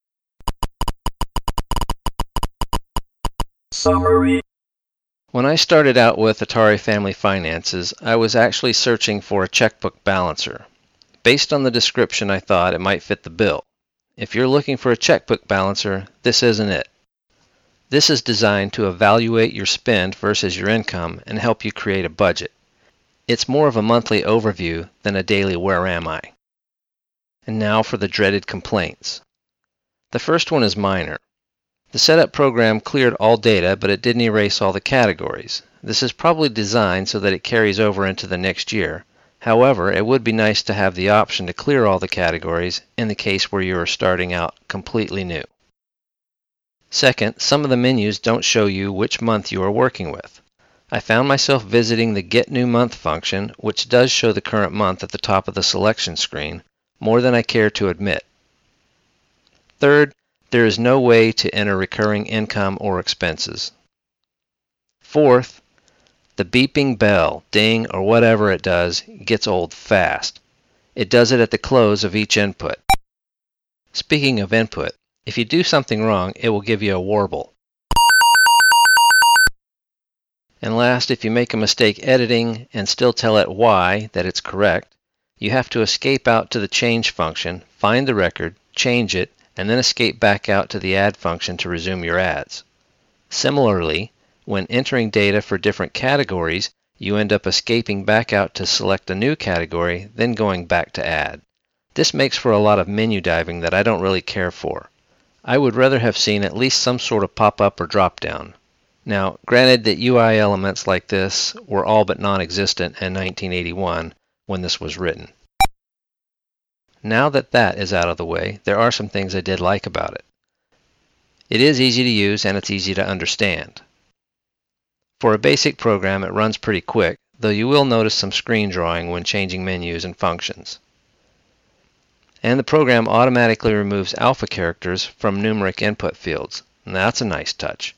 Summary. When I started out with Atari Family Finances, I was actually searching for a checkbook balancer. Based on the description, I thought it might fit the bill. If you're looking for a checkbook balancer, this isn't it. This is designed to evaluate your spend versus your income and help you create a budget. It's more of a monthly overview than a daily where am I. And now for the dreaded complaints. The first one is minor. The setup program cleared all data, but it didn't erase all the categories. This is probably designed so that it carries over into the next year. However, it would be nice to have the option to clear all the categories in the case where you are starting out completely new. Second, some of the menus don't show you which month you are working with. I found myself visiting the Get New Month function, which does show the current month at the top of the selection screen, more than I care to admit. Third, there is no way to enter recurring income or expenses. Fourth, the beeping bell, ding, or whatever it does gets old fast. It does it at the close of each input. Speaking of input, if you do something wrong, it will give you a warble. And last, if you make a mistake editing and still tell it why that it's correct, you have to escape out to the change function, find the record, change it, and then escape back out to the add function to resume your ads. Similarly, when entering data for different categories, you end up escaping back out to select a new category, then going back to add. This makes for a lot of menu diving that I don't really care for. I would rather have seen at least some sort of pop-up or drop-down. Now, granted that U I elements like this were all but non-existent in nineteen eighty-one when this was written. Now that that is out of the way, there are some things I did like about it. It is easy to use and it's easy to understand. For a basic program, it runs pretty quick, though you will notice some screen drawing when changing menus and functions. And the program automatically removes alpha characters from numeric input fields. And that's a nice touch.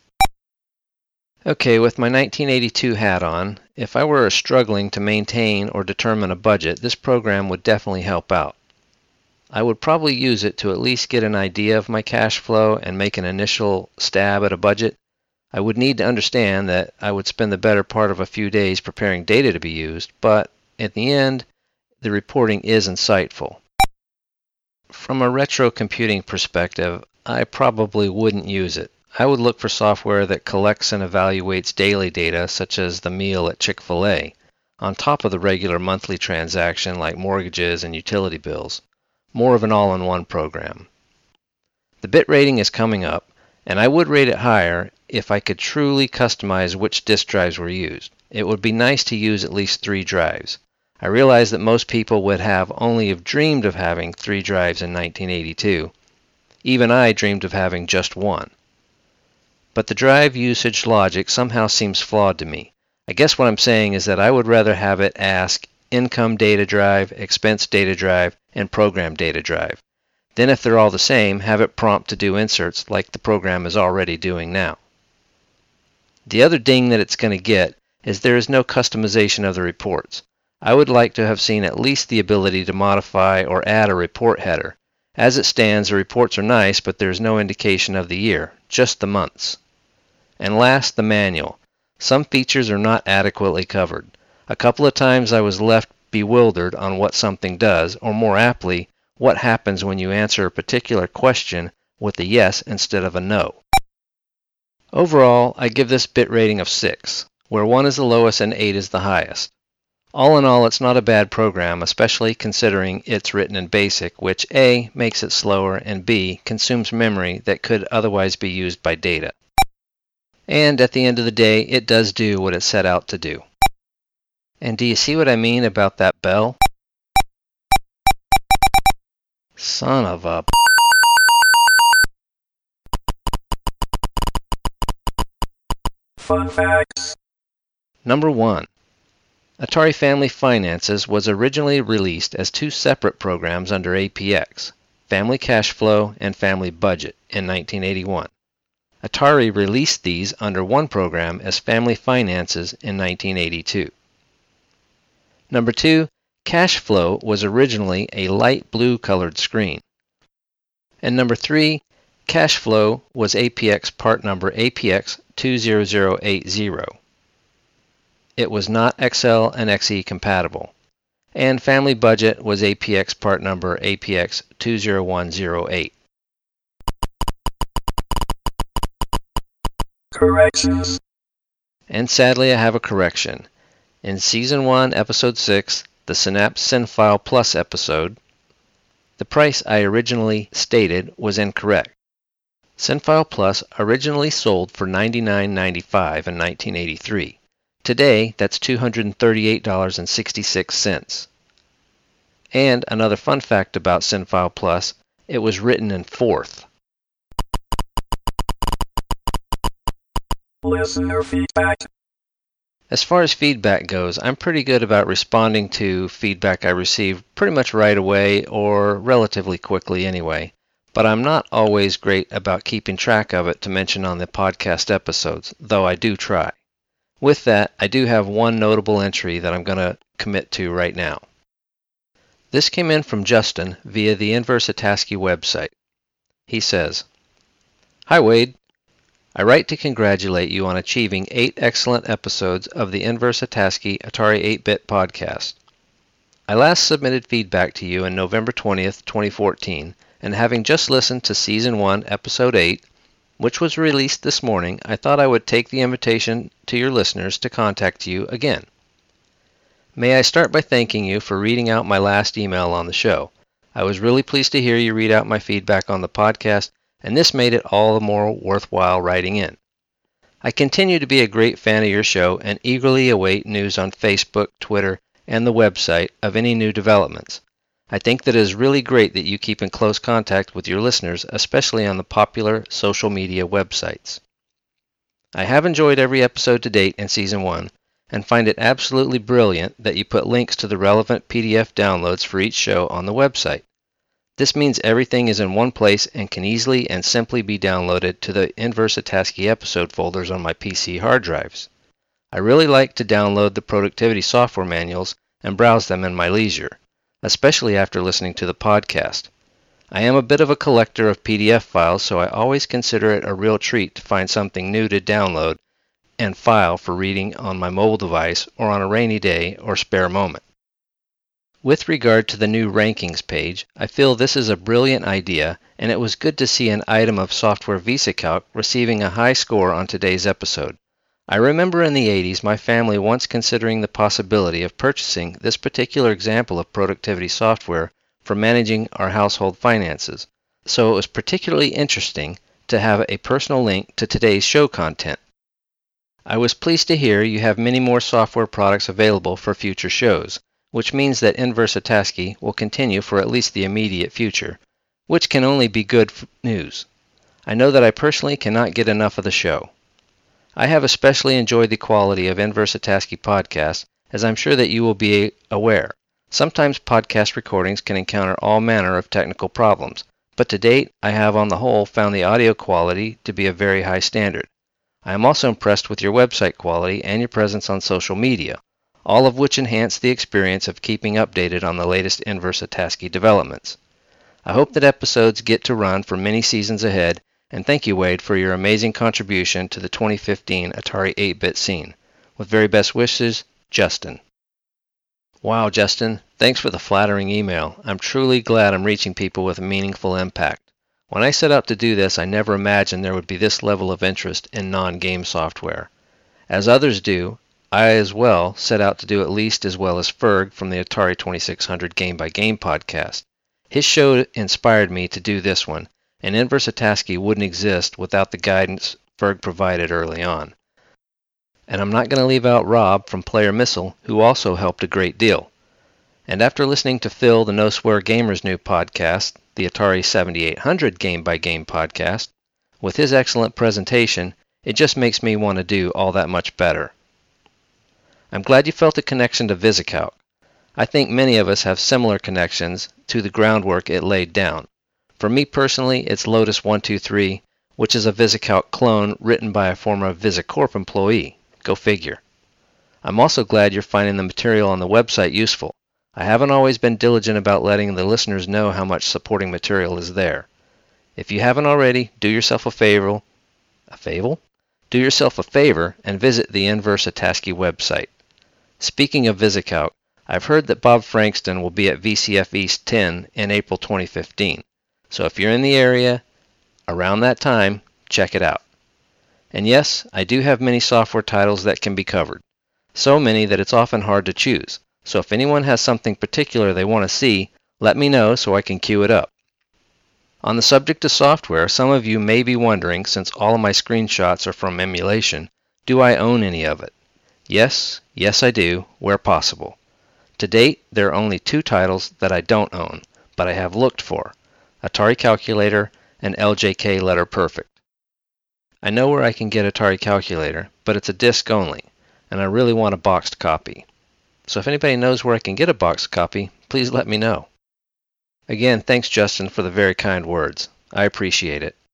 Okay, with my nineteen eighty-two hat on, if I were struggling to maintain or determine a budget, this program would definitely help out. I would probably use it to at least get an idea of my cash flow and make an initial stab at a budget. I would need to understand that I would spend the better part of a few days preparing data to be used, but at the end, the reporting is insightful. From a retro computing perspective, I probably wouldn't use it. I would look for software that collects and evaluates daily data, such as the meal at Chick-fil-A, on top of the regular monthly transaction like mortgages and utility bills. More of an all-in-one program. The bit rating is coming up, and I would rate it higher if I could truly customize which disk drives were used. It would be nice to use at least three drives. I realize that most people would have only have dreamed of having three drives in nineteen eighty-two. Even I dreamed of having just one. But the drive usage logic somehow seems flawed to me. I guess what I'm saying is that I would rather have it ask income data drive, expense data drive, and program data drive. Then if they're all the same, have it prompt to do inserts like the program is already doing now. The other ding that it's going to get is there is no customization of the reports. I would like to have seen at least the ability to modify or add a report header. As it stands, the reports are nice, but there's no indication of the year, just the months. And last, the manual. Some features are not adequately covered. A couple of times I was left bewildered on what something does, or more aptly, what happens when you answer a particular question with a yes instead of a no. Overall, I give this bit rating of six, where one is the lowest and eight is the highest. All in all, it's not a bad program, especially considering it's written in BASIC, which A, makes it slower, and B, consumes memory that could otherwise be used by data. And at the end of the day, it does do what it set out to do. And do you see what I mean about that bell? Son of a... Fun facts. Number one. Atari Family Finances was originally released as two separate programs under A P X, Family Cash Flow and Family Budget, in nineteen eighty-one. Atari released these under one program as Family Finances in nineteen eighty-two. Number two. Cash Flow was originally a light blue colored screen. And number three. Cash Flow was A P X part number A P X two zero zero eight zero. It was not X L and X E compatible. And Family Budget was A P X part number A P X two zero one zero eight. Corrections. And sadly, I have a correction. In Season one, Episode six, the Synapse SynFile Plus episode, the price I originally stated was incorrect. SynFile Plus originally sold for ninety-nine ninety-five in nineteen eighty-three. Today, that's two hundred thirty-eight dollars and sixty-six cents. And another fun fact about SynFile Plus, it was written in Forth. Listener feedback. As far as feedback goes, I'm pretty good about responding to feedback I receive pretty much right away or relatively quickly anyway, but I'm not always great about keeping track of it to mention on the podcast episodes, though I do try. With that, I do have one notable entry that I'm going to commit to right now. This came in from Justin via the Inversataski website. He says, "Hi Wade. I write to congratulate you on achieving eight excellent episodes of the Inversataski Atari eight-bit podcast. I last submitted feedback to you on November twentieth, twenty fourteen, and having just listened to Season one, Episode eight, which was released this morning, I thought I would take the invitation to your listeners to contact you again. May I start by thanking you for reading out my last email on the show. I was really pleased to hear you read out my feedback on the podcast, and this made it all the more worthwhile writing in. I continue to be a great fan of your show and eagerly await news on Facebook, Twitter, and the website of any new developments. I think that it is really great that you keep in close contact with your listeners, especially on the popular social media websites. I have enjoyed every episode to date in Season one, and find it absolutely brilliant that you put links to the relevant P D F downloads for each show on the website. This means everything is in one place and can easily and simply be downloaded to the Inversataski episode folders on my P C hard drives. I really like to download the productivity software manuals and browse them in my leisure, especially after listening to the podcast. I am a bit of a collector of P D F files, so I always consider it a real treat to find something new to download and file for reading on my mobile device or on a rainy day or spare moment. With regard to the new rankings page, I feel this is a brilliant idea, and it was good to see an item of Software VisaCalc receiving a high score on today's episode. I remember in the eighties my family once considering the possibility of purchasing this particular example of productivity software for managing our household finances, so it was particularly interesting to have a personal link to today's show content. I was pleased to hear you have many more software products available for future shows, which means that Inversataski will continue for at least the immediate future, which can only be good news. I know that I personally cannot get enough of the show. I have especially enjoyed the quality of Inversataski podcasts, as I'm sure that you will be aware. Sometimes podcast recordings can encounter all manner of technical problems, but to date I have on the whole found the audio quality to be a very high standard. I am also impressed with your website quality and your presence on social media. all of which enhance the experience of keeping updated on the latest Inverse ATASCII developments. I hope that episodes get to run for many seasons ahead, and thank you, Wade, for your amazing contribution to the twenty fifteen Atari eight-bit scene. With very best wishes, Justin. Wow, Justin, thanks for the flattering email. I'm truly glad I'm reaching people with a meaningful impact. When I set out to do this, I never imagined there would be this level of interest in non-game software. As others do, I as well set out to do at least as well as Ferg from the Atari twenty-six hundred Game by Game podcast. His show inspired me to do this one, and Inverse ATASCII wouldn't exist without the guidance Ferg provided early on. And I'm not going to leave out Rob from Player Missile, who also helped a great deal. And after listening to Phil, the No Swear Gamer's new podcast, the Atari seventy-eight hundred Game by Game podcast, with his excellent presentation, it just makes me want to do all that much better. I'm glad you felt a connection to VisiCalc. I think many of us have similar connections to the groundwork it laid down. For me personally, it's Lotus one two three, which is a VisiCalc clone written by a former VisiCorp employee. Go figure. I'm also glad you're finding the material on the website useful. I haven't always been diligent about letting the listeners know how much supporting material is there. If you haven't already, do yourself a favor, a favor? Do yourself a favor and visit the Inverse ATASCII website. Speaking of VisiCalc, I've heard that Bob Frankston will be at V C F East ten in April twenty fifteen. So if you're in the area around that time, check it out. And yes, I do have many software titles that can be covered. So many that it's often hard to choose. So if anyone has something particular they want to see, let me know so I can queue it up. On the subject of software, some of you may be wondering, since all of my screenshots are from emulation, do I own any of it? Yes, yes I do, where possible. To date, there are only two titles that I don't own, but I have looked for: Atari Calculator and L J K Letter Perfect. I know where I can get Atari Calculator, but it's a disc only, and I really want a boxed copy. So if anybody knows where I can get a boxed copy, please let me know. Again, thanks Justin for the very kind words. I appreciate it.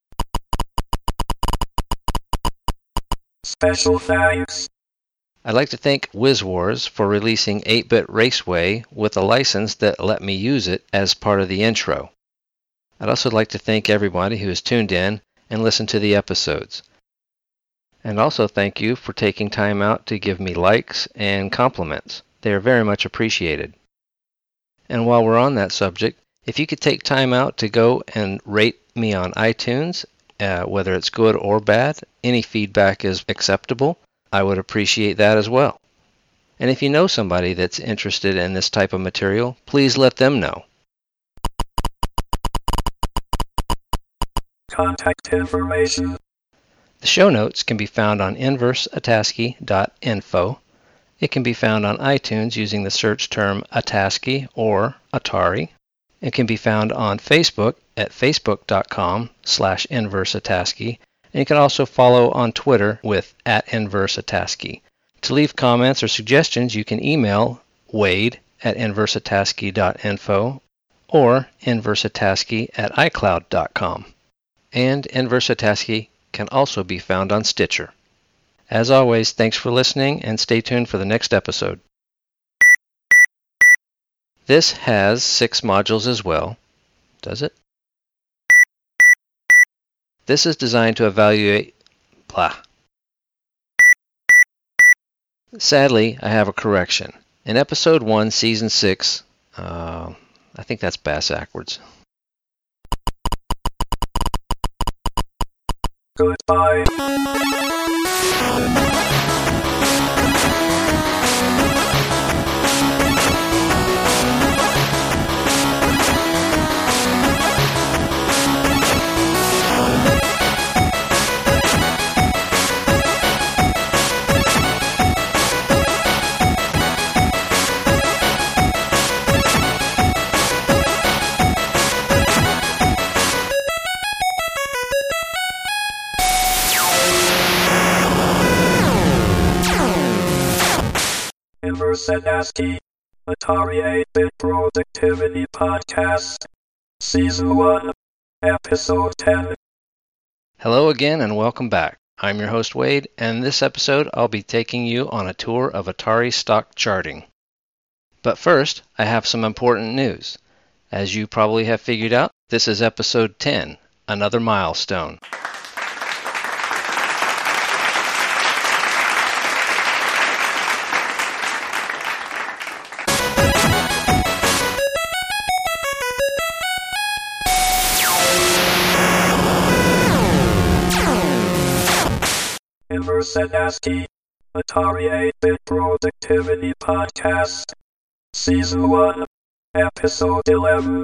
Special thanks. I'd like to thank WizWars for releasing eight-bit Raceway with a license that let me use it as part of the intro. I'd also like to thank everybody who has tuned in and listened to the episodes. And also thank you for taking time out to give me likes and compliments. They are very much appreciated. And while we're on that subject, if you could take time out to go and rate me on iTunes, uh, whether it's good or bad, any feedback is acceptable. I would appreciate that as well. And if you know somebody that's interested in this type of material, please let them know. Contact information. The show notes can be found on inverse atascii dot info. It can be found on iTunes using the search term ATASCII or Atari. It can be found on Facebook at facebook.com slash inverseatascii. And you can also follow on Twitter with at inverseatascii. To leave comments or suggestions, you can email Wade at inverseatascii dot info or inverseatascii at icloud dot com. And Inverse ATASCII can also be found on Stitcher. As always, thanks for listening and stay tuned for the next episode. This has six modules as well. Does it? This is designed to evaluate blah. Sadly, I have a correction. In episode one, season six, uh, I think that's bass backwards. Goodbye. Inverse ATASCII, Atari eight-bit Productivity Podcast, Season one, Episode ten. Hello again and welcome back. I'm your host Wade, and in this episode I'll be taking you on a tour of Atari stock charting. But first, I have some important news. As you probably have figured out, this is episode ten, another milestone. Inverse and ASCII, Atari eight-bit Productivity Podcast, Season one, Episode eleven.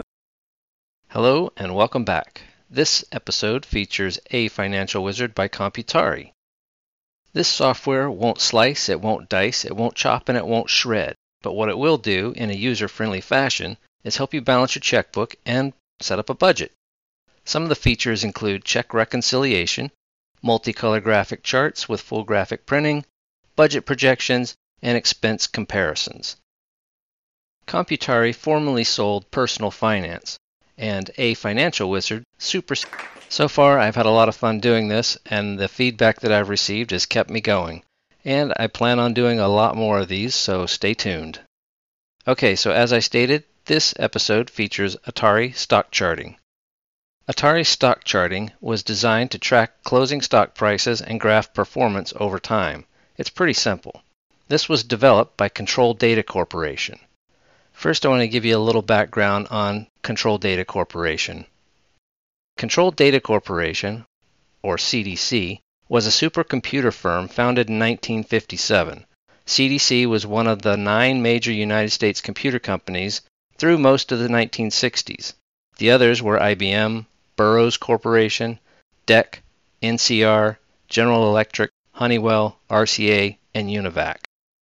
Hello and welcome back. This episode features A Financial Wizard by Computari. This software won't slice, it won't dice, it won't chop, and it won't shred. But what it will do in a user-friendly fashion is help you balance your checkbook and set up a budget. Some of the features include check reconciliation, multicolor graphic charts with full graphic printing, budget projections, and expense comparisons. Computari formerly sold Personal Finance, and A Financial Wizard Super. So far, I've had a lot of fun doing this, and the feedback that I've received has kept me going. And I plan on doing a lot more of these, so stay tuned. Okay, so as I stated, this episode features Atari stock charting. Atari stock charting was designed to track closing stock prices and graph performance over time. It's pretty simple. This was developed by Control Data Corporation. First, I want to give you a little background on Control Data Corporation. Control Data Corporation, or C D C, was a supercomputer firm founded in nineteen fifty-seven. C D C was one of the nine major United States computer companies through most of the nineteen sixties. The others were I B M, Burroughs Corporation, D E C, N C R, General Electric, Honeywell, R C A, and Univac.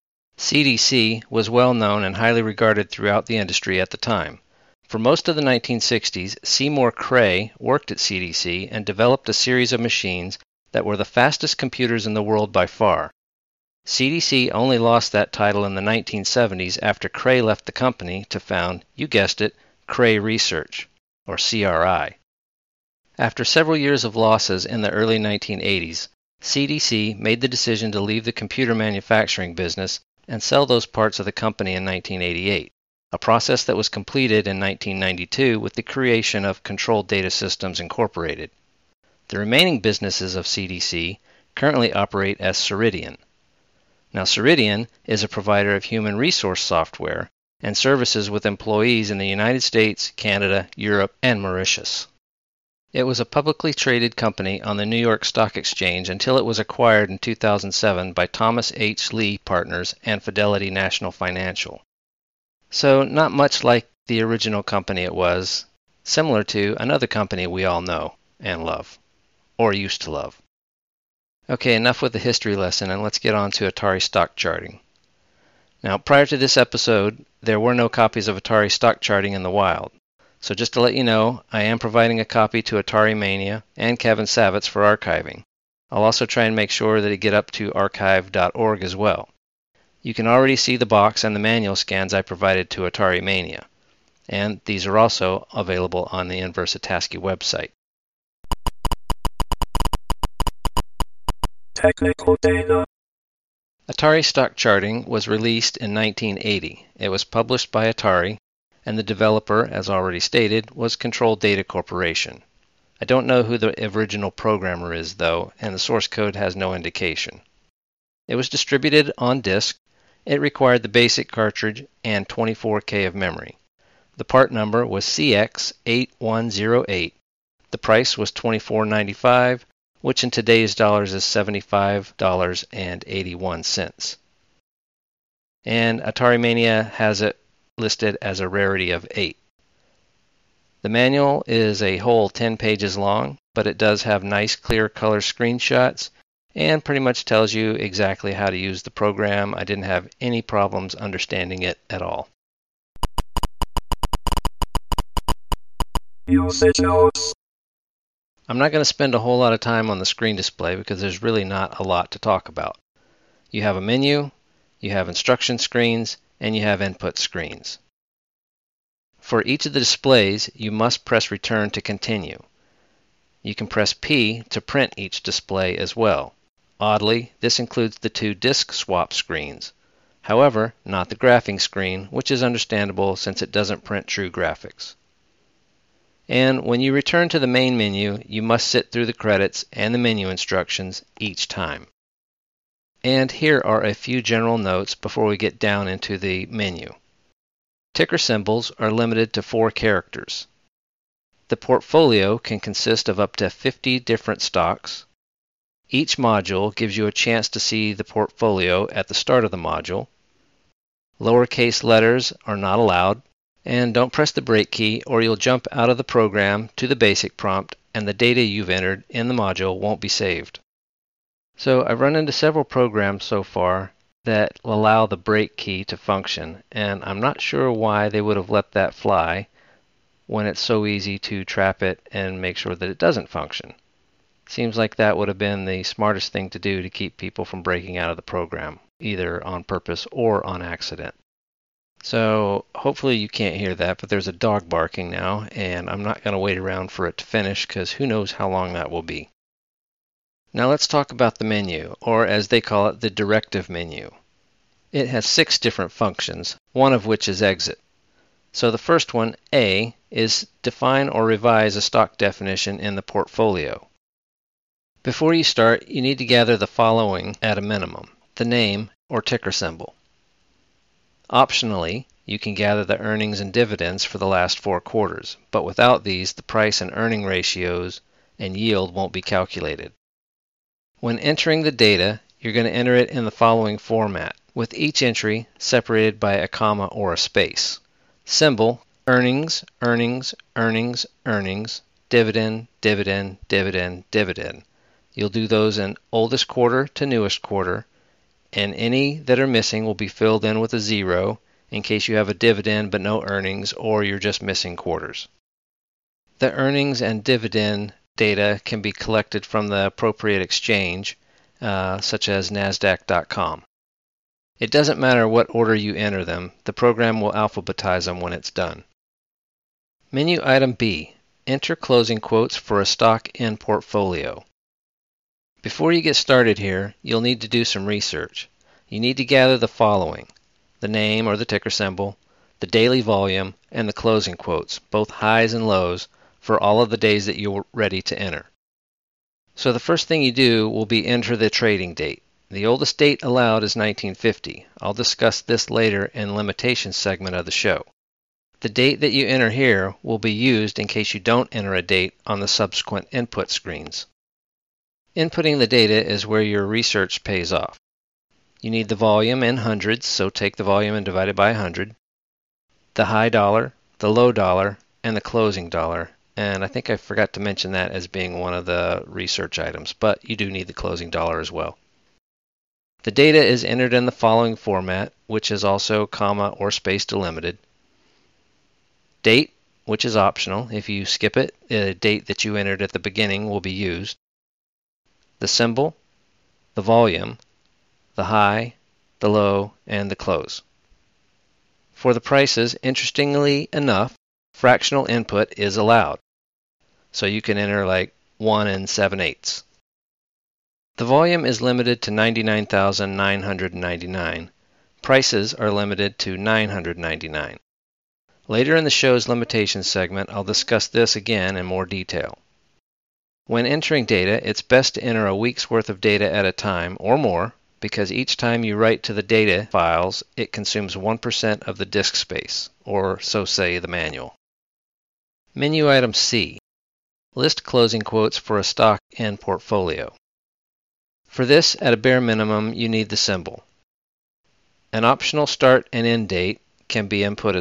C D C was well known and highly regarded throughout the industry at the time. For most of the nineteen sixties, Seymour Cray worked at C D C and developed a series of machines that were the fastest computers in the world by far. C D C only lost that title in the nineteen seventies after Cray left the company to found, you guessed it, Cray Research, or C R I. After several years of losses in the early nineteen eighties, C D C made the decision to leave the computer manufacturing business and sell those parts of the company in nineteen eighty-eight, a process that was completed in nineteen ninety-two with the creation of Control Data Systems Incorporated. The remaining businesses of C D C currently operate as Ceridian. Now, Ceridian is a provider of human resource software and services with employees in the United States, Canada, Europe, and Mauritius. It was a publicly traded company on the New York Stock Exchange until it was acquired in two thousand seven by Thomas H. Lee Partners and Fidelity National Financial. So not much like the original company it was, similar to another company we all know and love, or used to love. Okay, enough with the history lesson, and let's get on to Atari stock charting. Now, prior to this episode, there were no copies of Atari stock charting in the wild. So just to let you know, I am providing a copy to Atari Mania and Kevin Savitz for archiving. I'll also try and make sure that it get up to archive dot org as well. You can already see the box and the manual scans I provided to Atari Mania, and these are also available on the Inverse and ASCII website. Technical data. Atari stock charting was released in nineteen eighty. It was published by Atari, and the developer, as already stated, was Control Data Corporation. I don't know who the original programmer is, though, and the source code has no indication. It was distributed on disk. It required the basic cartridge and twenty-four K of memory. The part number was C X eight one zero eight. The price was twenty-four ninety-five, which in today's dollars is seventy-five dollars and eighty-one cents. And Atari Mania has it listed as a rarity of eight. The manual is a whole ten pages long, but it does have nice clear color screenshots and pretty much tells you exactly how to use the program. I didn't have any problems understanding it at all. Usage notes. I'm not going to spend a whole lot of time on the screen display because there's really not a lot to talk about. You have a menu, you have instruction screens, and you have input screens. For each of the displays, you must press Return to continue. You can press P to print each display as well. Oddly, this includes the two disk swap screens. However, not the graphing screen, which is understandable since it doesn't print true graphics. And when you return to the main menu, you must sit through the credits and the menu instructions each time. And here are a few general notes before we get down into the menu. Ticker symbols are limited to four characters. The portfolio can consist of up to fifty different stocks. Each module gives you a chance to see the portfolio at the start of the module. Lowercase letters are not allowed, and don't press the break key or you'll jump out of the program to the basic prompt and the data you've entered in the module won't be saved. So I've run into several programs so far that allow the break key to function, and I'm not sure why they would have let that fly when it's so easy to trap it and make sure that it doesn't function. Seems like that would have been the smartest thing to do to keep people from breaking out of the program, either on purpose or on accident. So hopefully you can't hear that, but there's a dog barking now, and I'm not going to wait around for it to finish because who knows how long that will be. Now let's talk about the menu, or as they call it, the directive menu. It has six different functions, one of which is exit. So the first one, A, is define or revise a stock definition in the portfolio. Before you start, you need to gather the following at a minimum: the name or ticker symbol. Optionally, you can gather the earnings and dividends for the last four quarters, but without these, the price and earning ratios and yield won't be calculated. When entering the data, you're going to enter it in the following format, with each entry separated by a comma or a space. Symbol, earnings, earnings, earnings, earnings, dividend, dividend, dividend, dividend. You'll do those in oldest quarter to newest quarter, and any that are missing will be filled in with a zero in case you have a dividend but no earnings or you're just missing quarters. The earnings and dividend data can be collected from the appropriate exchange, uh, such as NASDAQ dot com. It doesn't matter what order you enter them, the program will alphabetize them when it's done. Menu item B, enter closing quotes for a stock in portfolio. Before you get started here, you'll need to do some research. You need to gather the following: the name or the ticker symbol, the daily volume, and the closing quotes, both highs and lows, for all of the days that you're ready to enter. So the first thing you do will be enter the trading date. The oldest date allowed is nineteen fifty. I'll discuss this later in the limitations segment of the show. The date that you enter here will be used in case you don't enter a date on the subsequent input screens. Inputting the data is where your research pays off. You need the volume in hundreds, so take the volume and divide it by one hundred, the high dollar, the low dollar, and the closing dollar. And I think I forgot to mention that as being one of the research items, but you do need the closing dollar as well. The data is entered in the following format, which is also comma or space delimited. Date, which is optional. If you skip it, the date that you entered at the beginning will be used. The symbol, the volume, the high, the low, and the close. For the prices, interestingly enough, fractional input is allowed. So you can enter like one and seven eighths. The volume is limited to ninety-nine thousand nine hundred ninety-nine. Prices are limited to nine hundred ninety-nine. Later in the show's limitations segment, I'll discuss this again in more detail. When entering data, it's best to enter a week's worth of data at a time or more, because each time you write to the data files, it consumes one percent of the disk space, or so say the manual. Menu item C. List closing quotes for a stock in portfolio. For this, at a bare minimum, you need the symbol. An optional start and end date can be input as